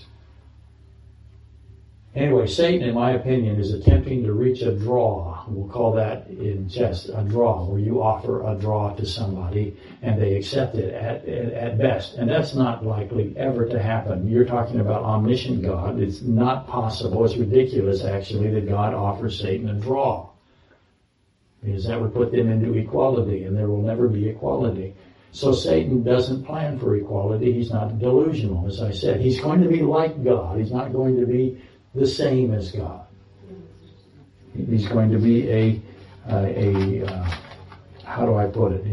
Anyway, Satan, in my opinion, is attempting to reach a draw. We'll call that in chess a draw, where you offer a draw to somebody and they accept it at best. And that's not likely ever to happen. You're talking about omniscient God. It's not possible. It's ridiculous, actually, that God offers Satan a draw. Because that would put them into equality, and there will never be equality. So Satan doesn't plan for equality. He's not delusional, as I said. He's going to be like God. He's not going to be the same as God. He's going to be how do I put it?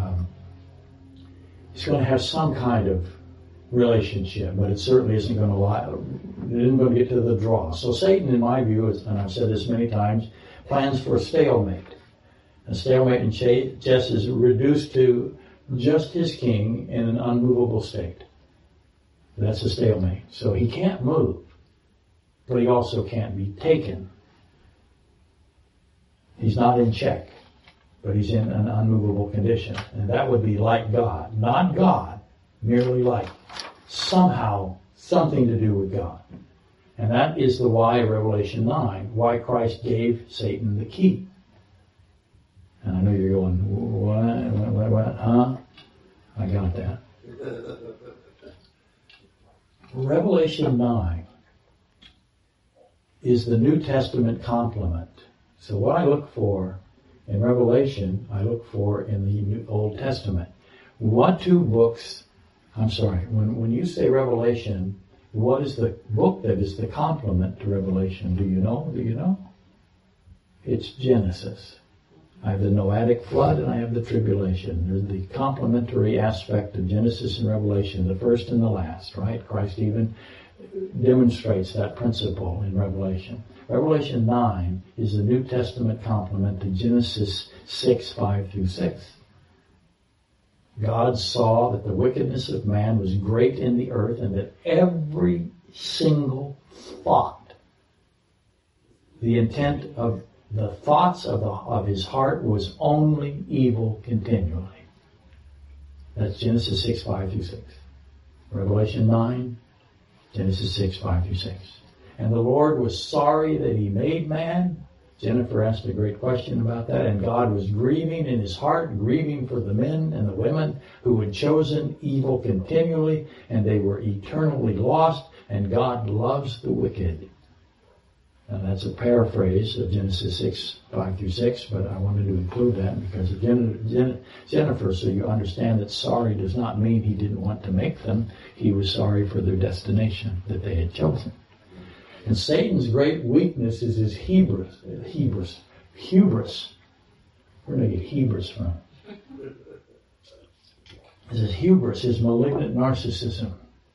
He's going to have some kind of relationship, but it certainly isn't going to get to the draw. So Satan, in my view, and I've said this many times, plans for a stalemate. A stalemate in chess is reduced to just his king in an unmovable state. That's a stalemate. So he can't move, but he also can't be taken. He's not in check. but he's in an unmovable condition. And that would be like God. Not God, merely like. Somehow, something to do with God. And that is the why of Revelation 9, why Christ gave Satan the key. And I know you're going, what, huh? I got that. Revelation 9 is the New Testament complement. So what I look for in Revelation, I look for in the Old Testament. What two books, when you say Revelation, what is the book that is the complement to Revelation? Do you know? It's Genesis. I have the Noahic flood and I have the tribulation. There's the complementary aspect of Genesis and Revelation, the first and the last, right? Christ even demonstrates that principle in Revelation. Revelation 9 is the New Testament complement to Genesis 6, 5 through 6. God saw that the wickedness of man was great in the earth and that every single thought, the intent of the thoughts of his heart was only evil continually. That's Genesis 6, 5 through 6. Revelation 9, Genesis 6, 5 through 6. And the Lord was sorry that he made man. Jennifer asked a great question about that. And God was grieving in his heart, grieving for the men and the women who had chosen evil continually, and they were eternally lost, and God loves the wicked. And that's a paraphrase of Genesis 6, 5 through 6, but I wanted to include that because of Jennifer, so you understand that sorry does not mean he didn't want to make them. He was sorry for their destination that they had chosen. And Satan's great weakness is his hubris. Where did I get hubris from? It's his hubris, his malignant narcissism.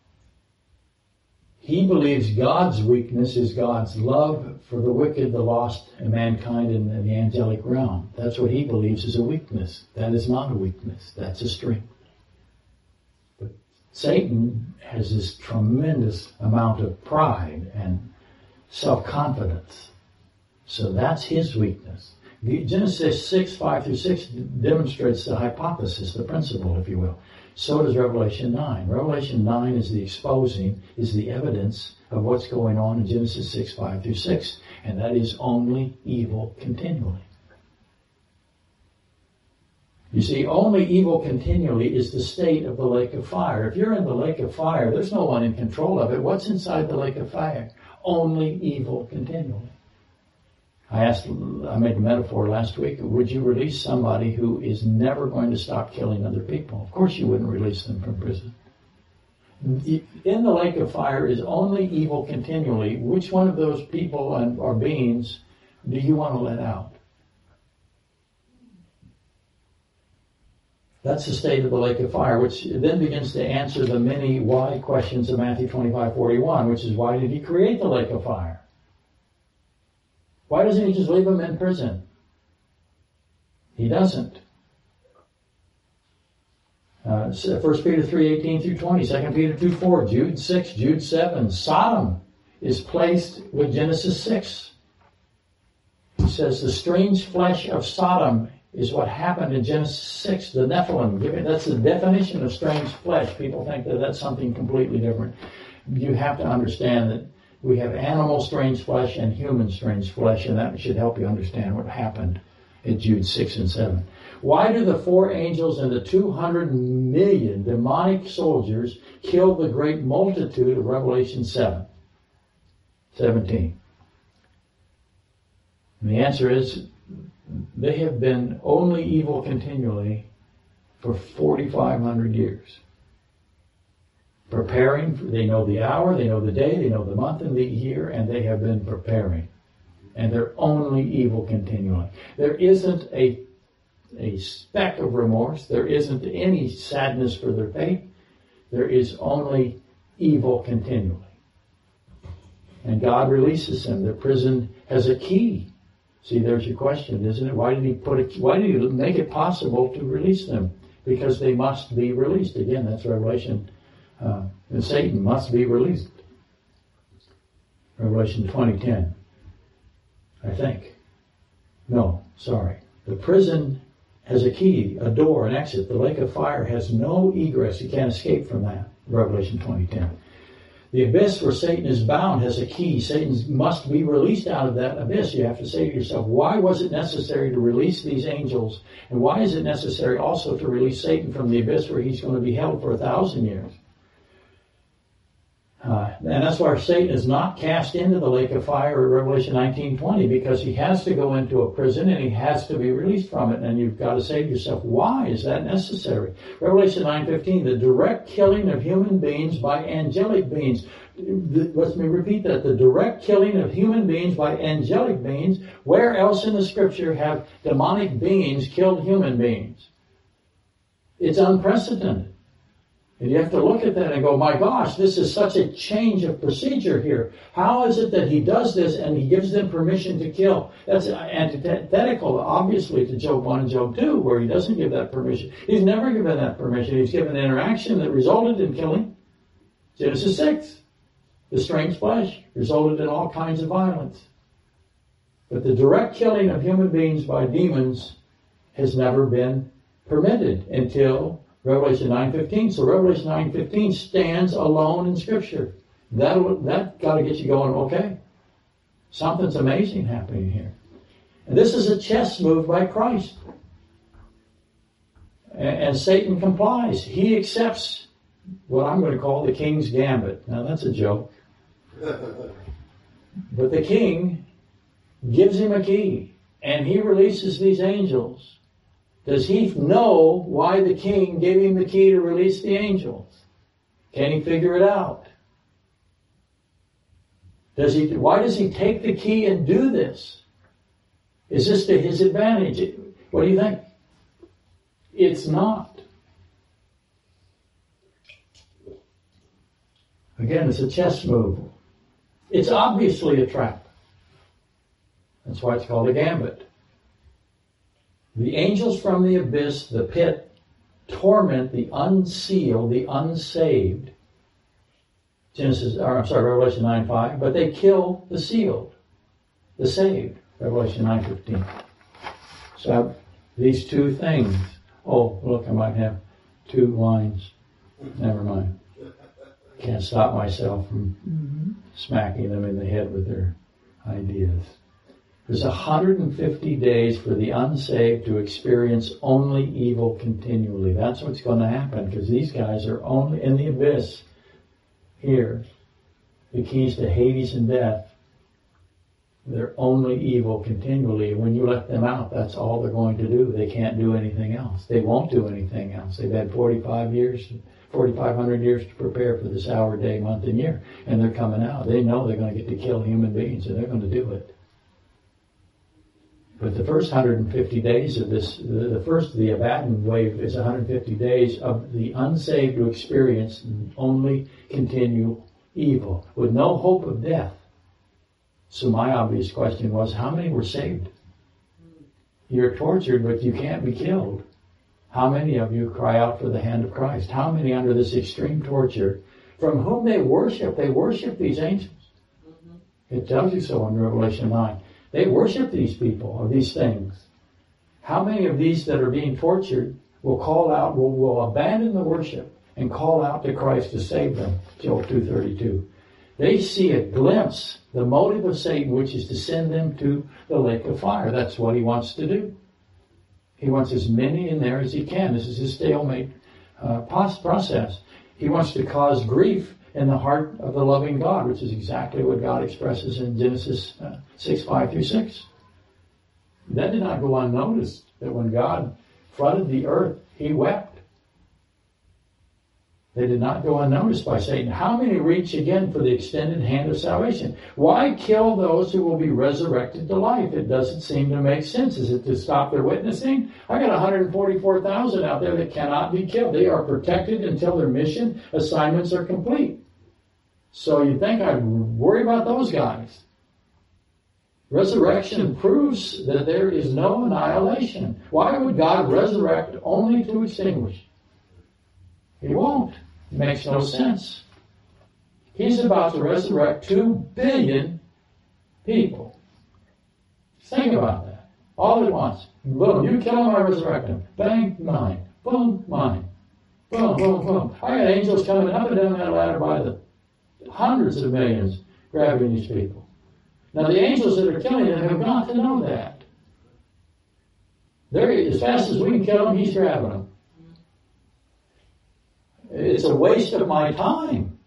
He believes God's weakness is God's love for the wicked, the lost, and mankind in the angelic realm. That's what he believes is a weakness. That is not a weakness. That's a strength. But Satan has this tremendous amount of pride and self-confidence. So that's his weakness. Genesis 6, 5 through 6 demonstrates the hypothesis, the principle, if you will. So does Revelation 9. Revelation 9 is the evidence of what's going on in Genesis 6, 5 through 6. And that is only evil continually. You see, only evil continually is the state of the lake of fire. If you're in the lake of fire, there's no one in control of it. What's inside the lake of fire? Only evil continually. I made a metaphor last week. Would you release somebody who is never going to stop killing other people? Of course you wouldn't release them from prison. In the lake of fire is only evil continually. Which one of those people or beings do you want to let out? That's the state of the lake of fire, which then begins to answer the many why questions of Matthew 25:41, which is why did he create the lake of fire? Why doesn't he just leave them in prison? He doesn't. 1 Peter 3:18 through 20, 2 Peter 2:4, Jude 6, Jude 7. Sodom is placed with Genesis 6. He says the strange flesh of Sodom is what happened in Genesis 6, the Nephilim. That's the definition of strange flesh. People think that that's something completely different. You have to understand that we have animal strange flesh and human strange flesh, and that should help you understand what happened in Jude 6 and 7. Why do the 4 angels and the 200 million demonic soldiers kill the great multitude of Revelation 7? 17. And the answer is, they have been only evil continually for 4,500 years. Preparing, they know the hour, they know the day, they know the month and the year, and they have been preparing. And they're only evil continually. There isn't a speck of remorse. There isn't any sadness for their fate. There is only evil continually. And God releases them. Their prison has a key. See, there's your question, isn't it? Why did he make it possible to release them? Because they must be released. Again, that's Revelation. And Satan must be released. Revelation 20:10, I think. No, sorry. The prison has a key, a door, an exit. The lake of fire has no egress. You can't escape from that. Revelation 20:10. The abyss where Satan is bound has a key. Satan must be released out of that abyss. You have to say to yourself, why was it necessary to release these angels? And why is it necessary also to release Satan from the abyss where he's going to be held for 1,000 years? And that's why Satan is not cast into the lake of fire in Revelation 19:20, because he has to go into a prison and he has to be released from it. And you've got to say to yourself, why is that necessary? Revelation 9:15, the direct killing of human beings by angelic beings. Let me repeat that. The direct killing of human beings by angelic beings. Where else in the scripture have demonic beings killed human beings? It's unprecedented. And you have to look at that and go, my gosh, this is such a change of procedure here. How is it that he does this and he gives them permission to kill? That's antithetical, obviously, to Job 1 and Job 2, where he doesn't give that permission. He's never given that permission. He's given an interaction that resulted in killing. Genesis 6, the strange flesh resulted in all kinds of violence. But the direct killing of human beings by demons has never been permitted until Revelation 9:15. So Revelation 9:15 stands alone in Scripture. That got to get you going, okay, something's amazing happening here. And this is a chess move by Christ. And Satan complies. He accepts what I'm going to call the king's gambit. Now that's a joke. But the king gives him a key, and he releases these angels. Does he know why the king gave him the key to release the angels? Can he figure it out? Why does he take the key and do this? Is this to his advantage? What do you think? It's not. Again, it's a chess move. It's obviously a trap. That's why it's called a gambit. The angels from the abyss, the pit, torment the unsealed, the unsaved. Revelation 9:5. But they kill the sealed, the saved. Revelation 9:15. So these two things. Oh, look, I might have 2 lines. Never mind. Can't stop myself from smacking them in the head with their ideas. There's 150 days for the unsaved to experience only evil continually. That's what's going to happen, because these guys are only in the abyss here. The keys to Hades and death. They're only evil continually. When you let them out, that's all they're going to do. They can't do anything else. They won't do anything else. They've had 4,500 years to prepare for this hour, day, month, and year. And they're coming out. They know they're going to get to kill human beings, and they're going to do it. But the first 150 days of this, the Abaddon wave is 150 days of the unsaved to experience only continual evil, with no hope of death. So my obvious question was, how many were saved? You're tortured, but you can't be killed. How many of you cry out for the hand of Christ? How many under this extreme torture, from whom they worship these angels? It tells you so in Revelation 9. They worship these people, or these things. How many of these that are being tortured will call out, will abandon the worship and call out to Christ to save them? Job 2:32. They see a glimpse, the motive of Satan, which is to send them to the lake of fire. That's what he wants to do. He wants as many in there as he can. This is his stalemate process. He wants to cause grief in the heart of the loving God, which is exactly what God expresses in Genesis 6:5-6. That did not go unnoticed, that when God flooded the earth, he wept. They did not go unnoticed by Satan. How many reach again for the extended hand of salvation? Why kill those who will be resurrected to life? It doesn't seem to make sense. Is it to stop their witnessing? I got 144,000 out there that cannot be killed. They are protected until their mission assignments are complete. So you think I'd worry about those guys? Resurrection proves that there is no annihilation. Why would God resurrect only to extinguish? He won't. It makes no sense. He's about to resurrect 2 billion people. Think about that. All at once. Boom, you kill him, I resurrect him. Bang, mine. Boom, mine. Boom, boom, boom. I got angels coming up and down that ladder by the hundreds of millions grabbing these people. Now the angels that are killing them have got to know that. They're, as fast as we can kill them, he's grabbing them. It's a waste of my time.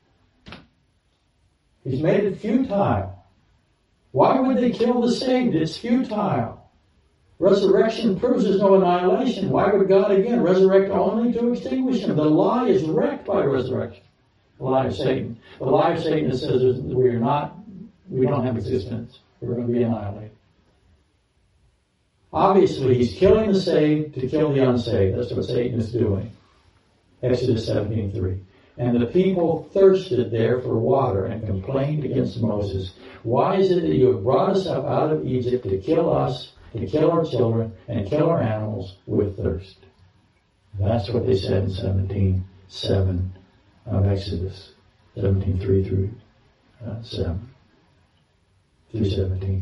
He's made it futile. Why would they kill the saved? It's futile. Resurrection proves there's no annihilation. Why would God again resurrect only to extinguish him? The lie is wrecked by resurrection. The lie of Satan. The lie of Satan that says we don't have existence. We're going to be annihilated. Obviously, he's killing the saved to kill the unsaved. That's what Satan is doing. Exodus 17:3. And the people thirsted there for water and complained against Moses. Why is it that you have brought us up out of Egypt to kill us, to kill our children, and kill our animals with thirst? That's what they said in 17:7 of Exodus. 17:3 through 7. Through 17.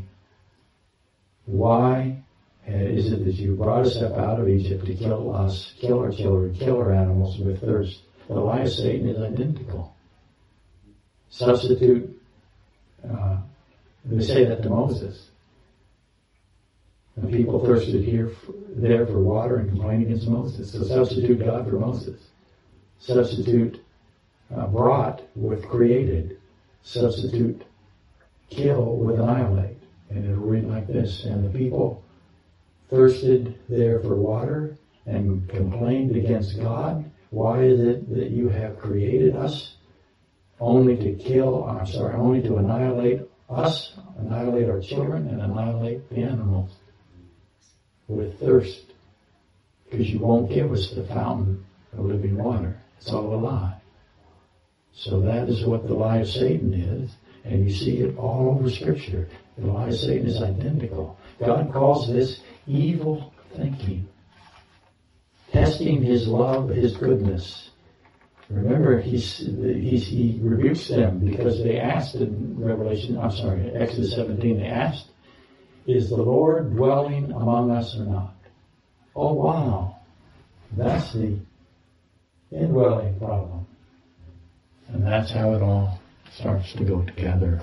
Why is it that you brought us up out of Egypt to kill us, kill our children, kill our animals with thirst? The lie of Satan is identical. Substitute, they say that to Moses. The people thirsted there for water and complained against Moses. So substitute God for Moses. Substitute brought with created. Substitute kill with annihilate. And it'll read like this. And the people thirsted there for water and complained against God. Why is it that you have created us only to annihilate us, annihilate our children, and annihilate the animals with thirst? Because you won't give us the fountain of living water. It's all a lie. So that is what the lie of Satan is, and you see it all over Scripture. The lie of Satan is identical. God calls this evil thinking. Testing his love, his goodness. Remember, he rebukes them because they asked in Exodus 17, they asked, is the Lord dwelling among us or not? Oh, wow. That's the indwelling problem. And that's how it all starts to go together.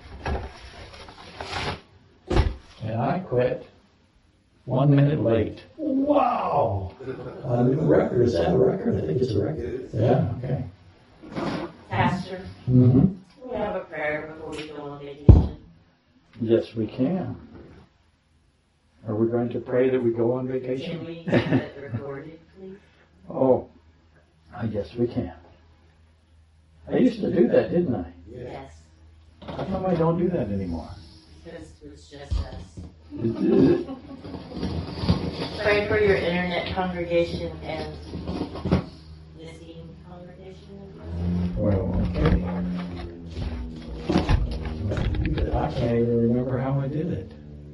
And I quit 1 minute late. Wow! A new record. Is that a record? I think it's a record. Yeah, okay. Pastor, Mm-hmm. we have a prayer before we go on vacation. Yes, we can. Are we going to pray that we go on vacation? Can we get it recorded, please? Oh, I guess we can. I used to do that, didn't I? Yes. How come I don't do that anymore? Because it's just us. Pray for your internet congregation and visiting congregation. Well, okay. I can't even remember how I did it.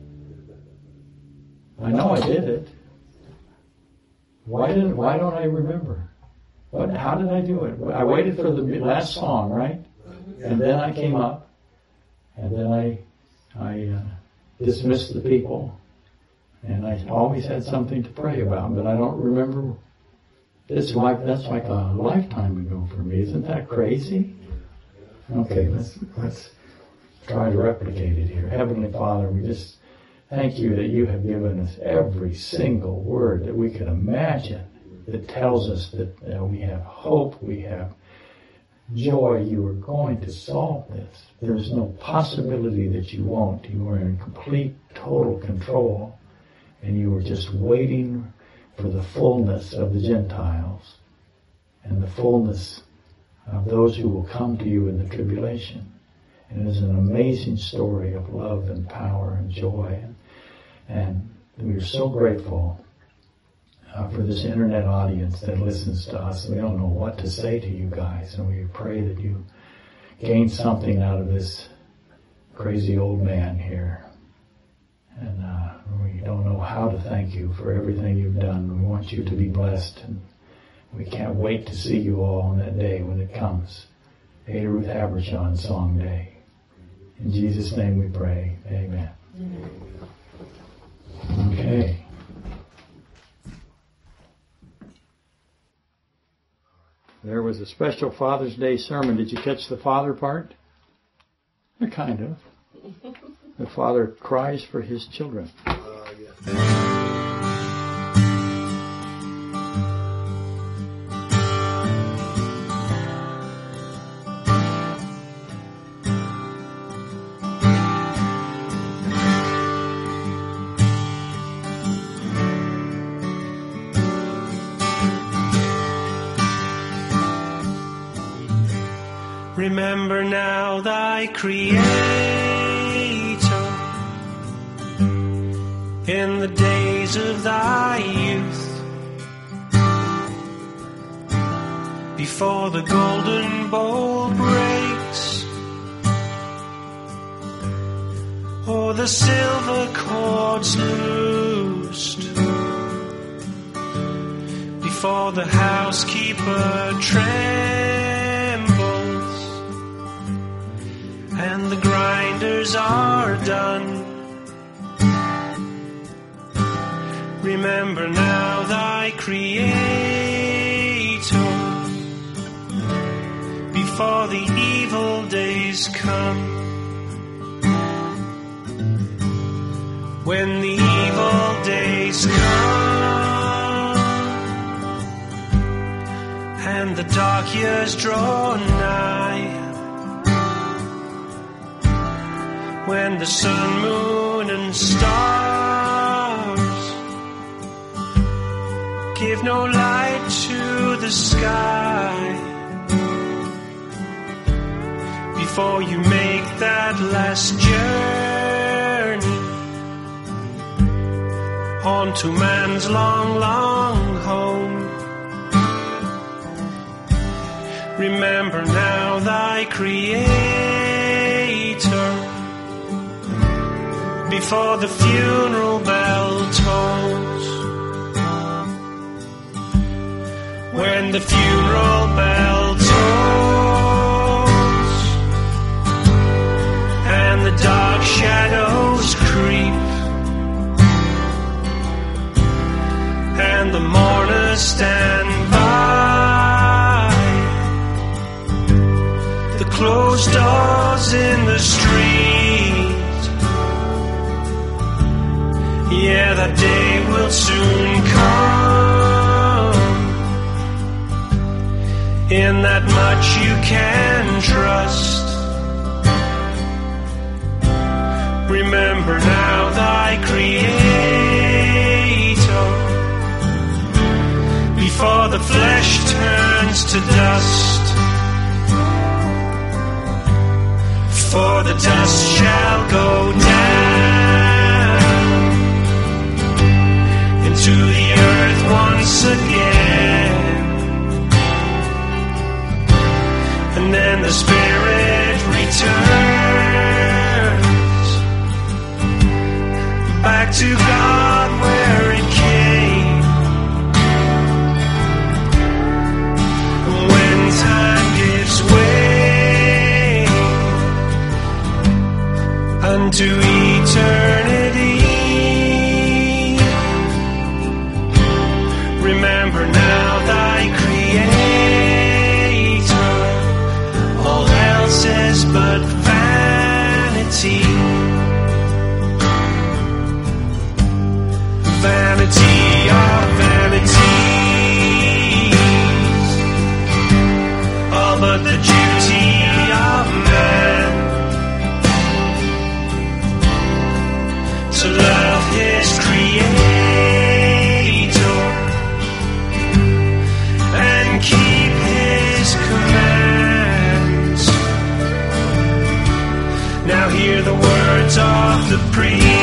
I know I did it. Why don't I remember? How did I do it? I waited for the last song, right? And then I came up, and then I dismissed the people, and I always had something to pray about, but I don't remember. That's like a lifetime ago for me. Isn't that crazy? Okay, let's try to replicate it here. Heavenly Father, we just thank you that you have given us every single word that we could imagine that tells us that we have hope, we have joy. You are going to solve this. There's no possibility that you won't. You are in complete, total control, and you are just waiting for the fullness of the Gentiles and the fullness of those who will come to you in the tribulation. And it is an amazing story of love and power and joy. And we are so grateful for this internet audience that listens to us. We don't know what to say to you guys, and we pray that you gain something out of this crazy old man here. And we don't know how to thank you for everything you've done. We want you to be blessed, and we can't wait to see you all on that day when it comes. Ada Ruth Habershon Song Day. In Jesus' name we pray. Amen. Okay. There was a special Father's Day sermon. Did you catch the father part? Kind of. The father cries for his children. Yes. Remember now thy Creator in the days of thy youth, before the golden bowl breaks, or the silver cords loosed, before the housekeeper trembles and the grinders are done. Remember now thy Creator before the evil days come, when the evil days come and the dark years draw nigh, when the sun, moon, and stars give no light to the sky, before you make that last journey on to man's long, long home. Remember now thy Creator before the funeral bell tolls, when the funeral bell tolls and the dark shadows creep and the mourners stand by the closed doors in the street. Yeah, that day will soon come. In that much you can trust. Remember now thy Creator before the flesh turns to dust. For the dust shall go down into the earth once again, and then the Spirit returns back to God where it came. When time gives way unto eternity, remember now thy Creator. All else is but vanity. Vanity of vanities. All but the duty of man to love his Creator and keep his commands. Now hear the words of the priest.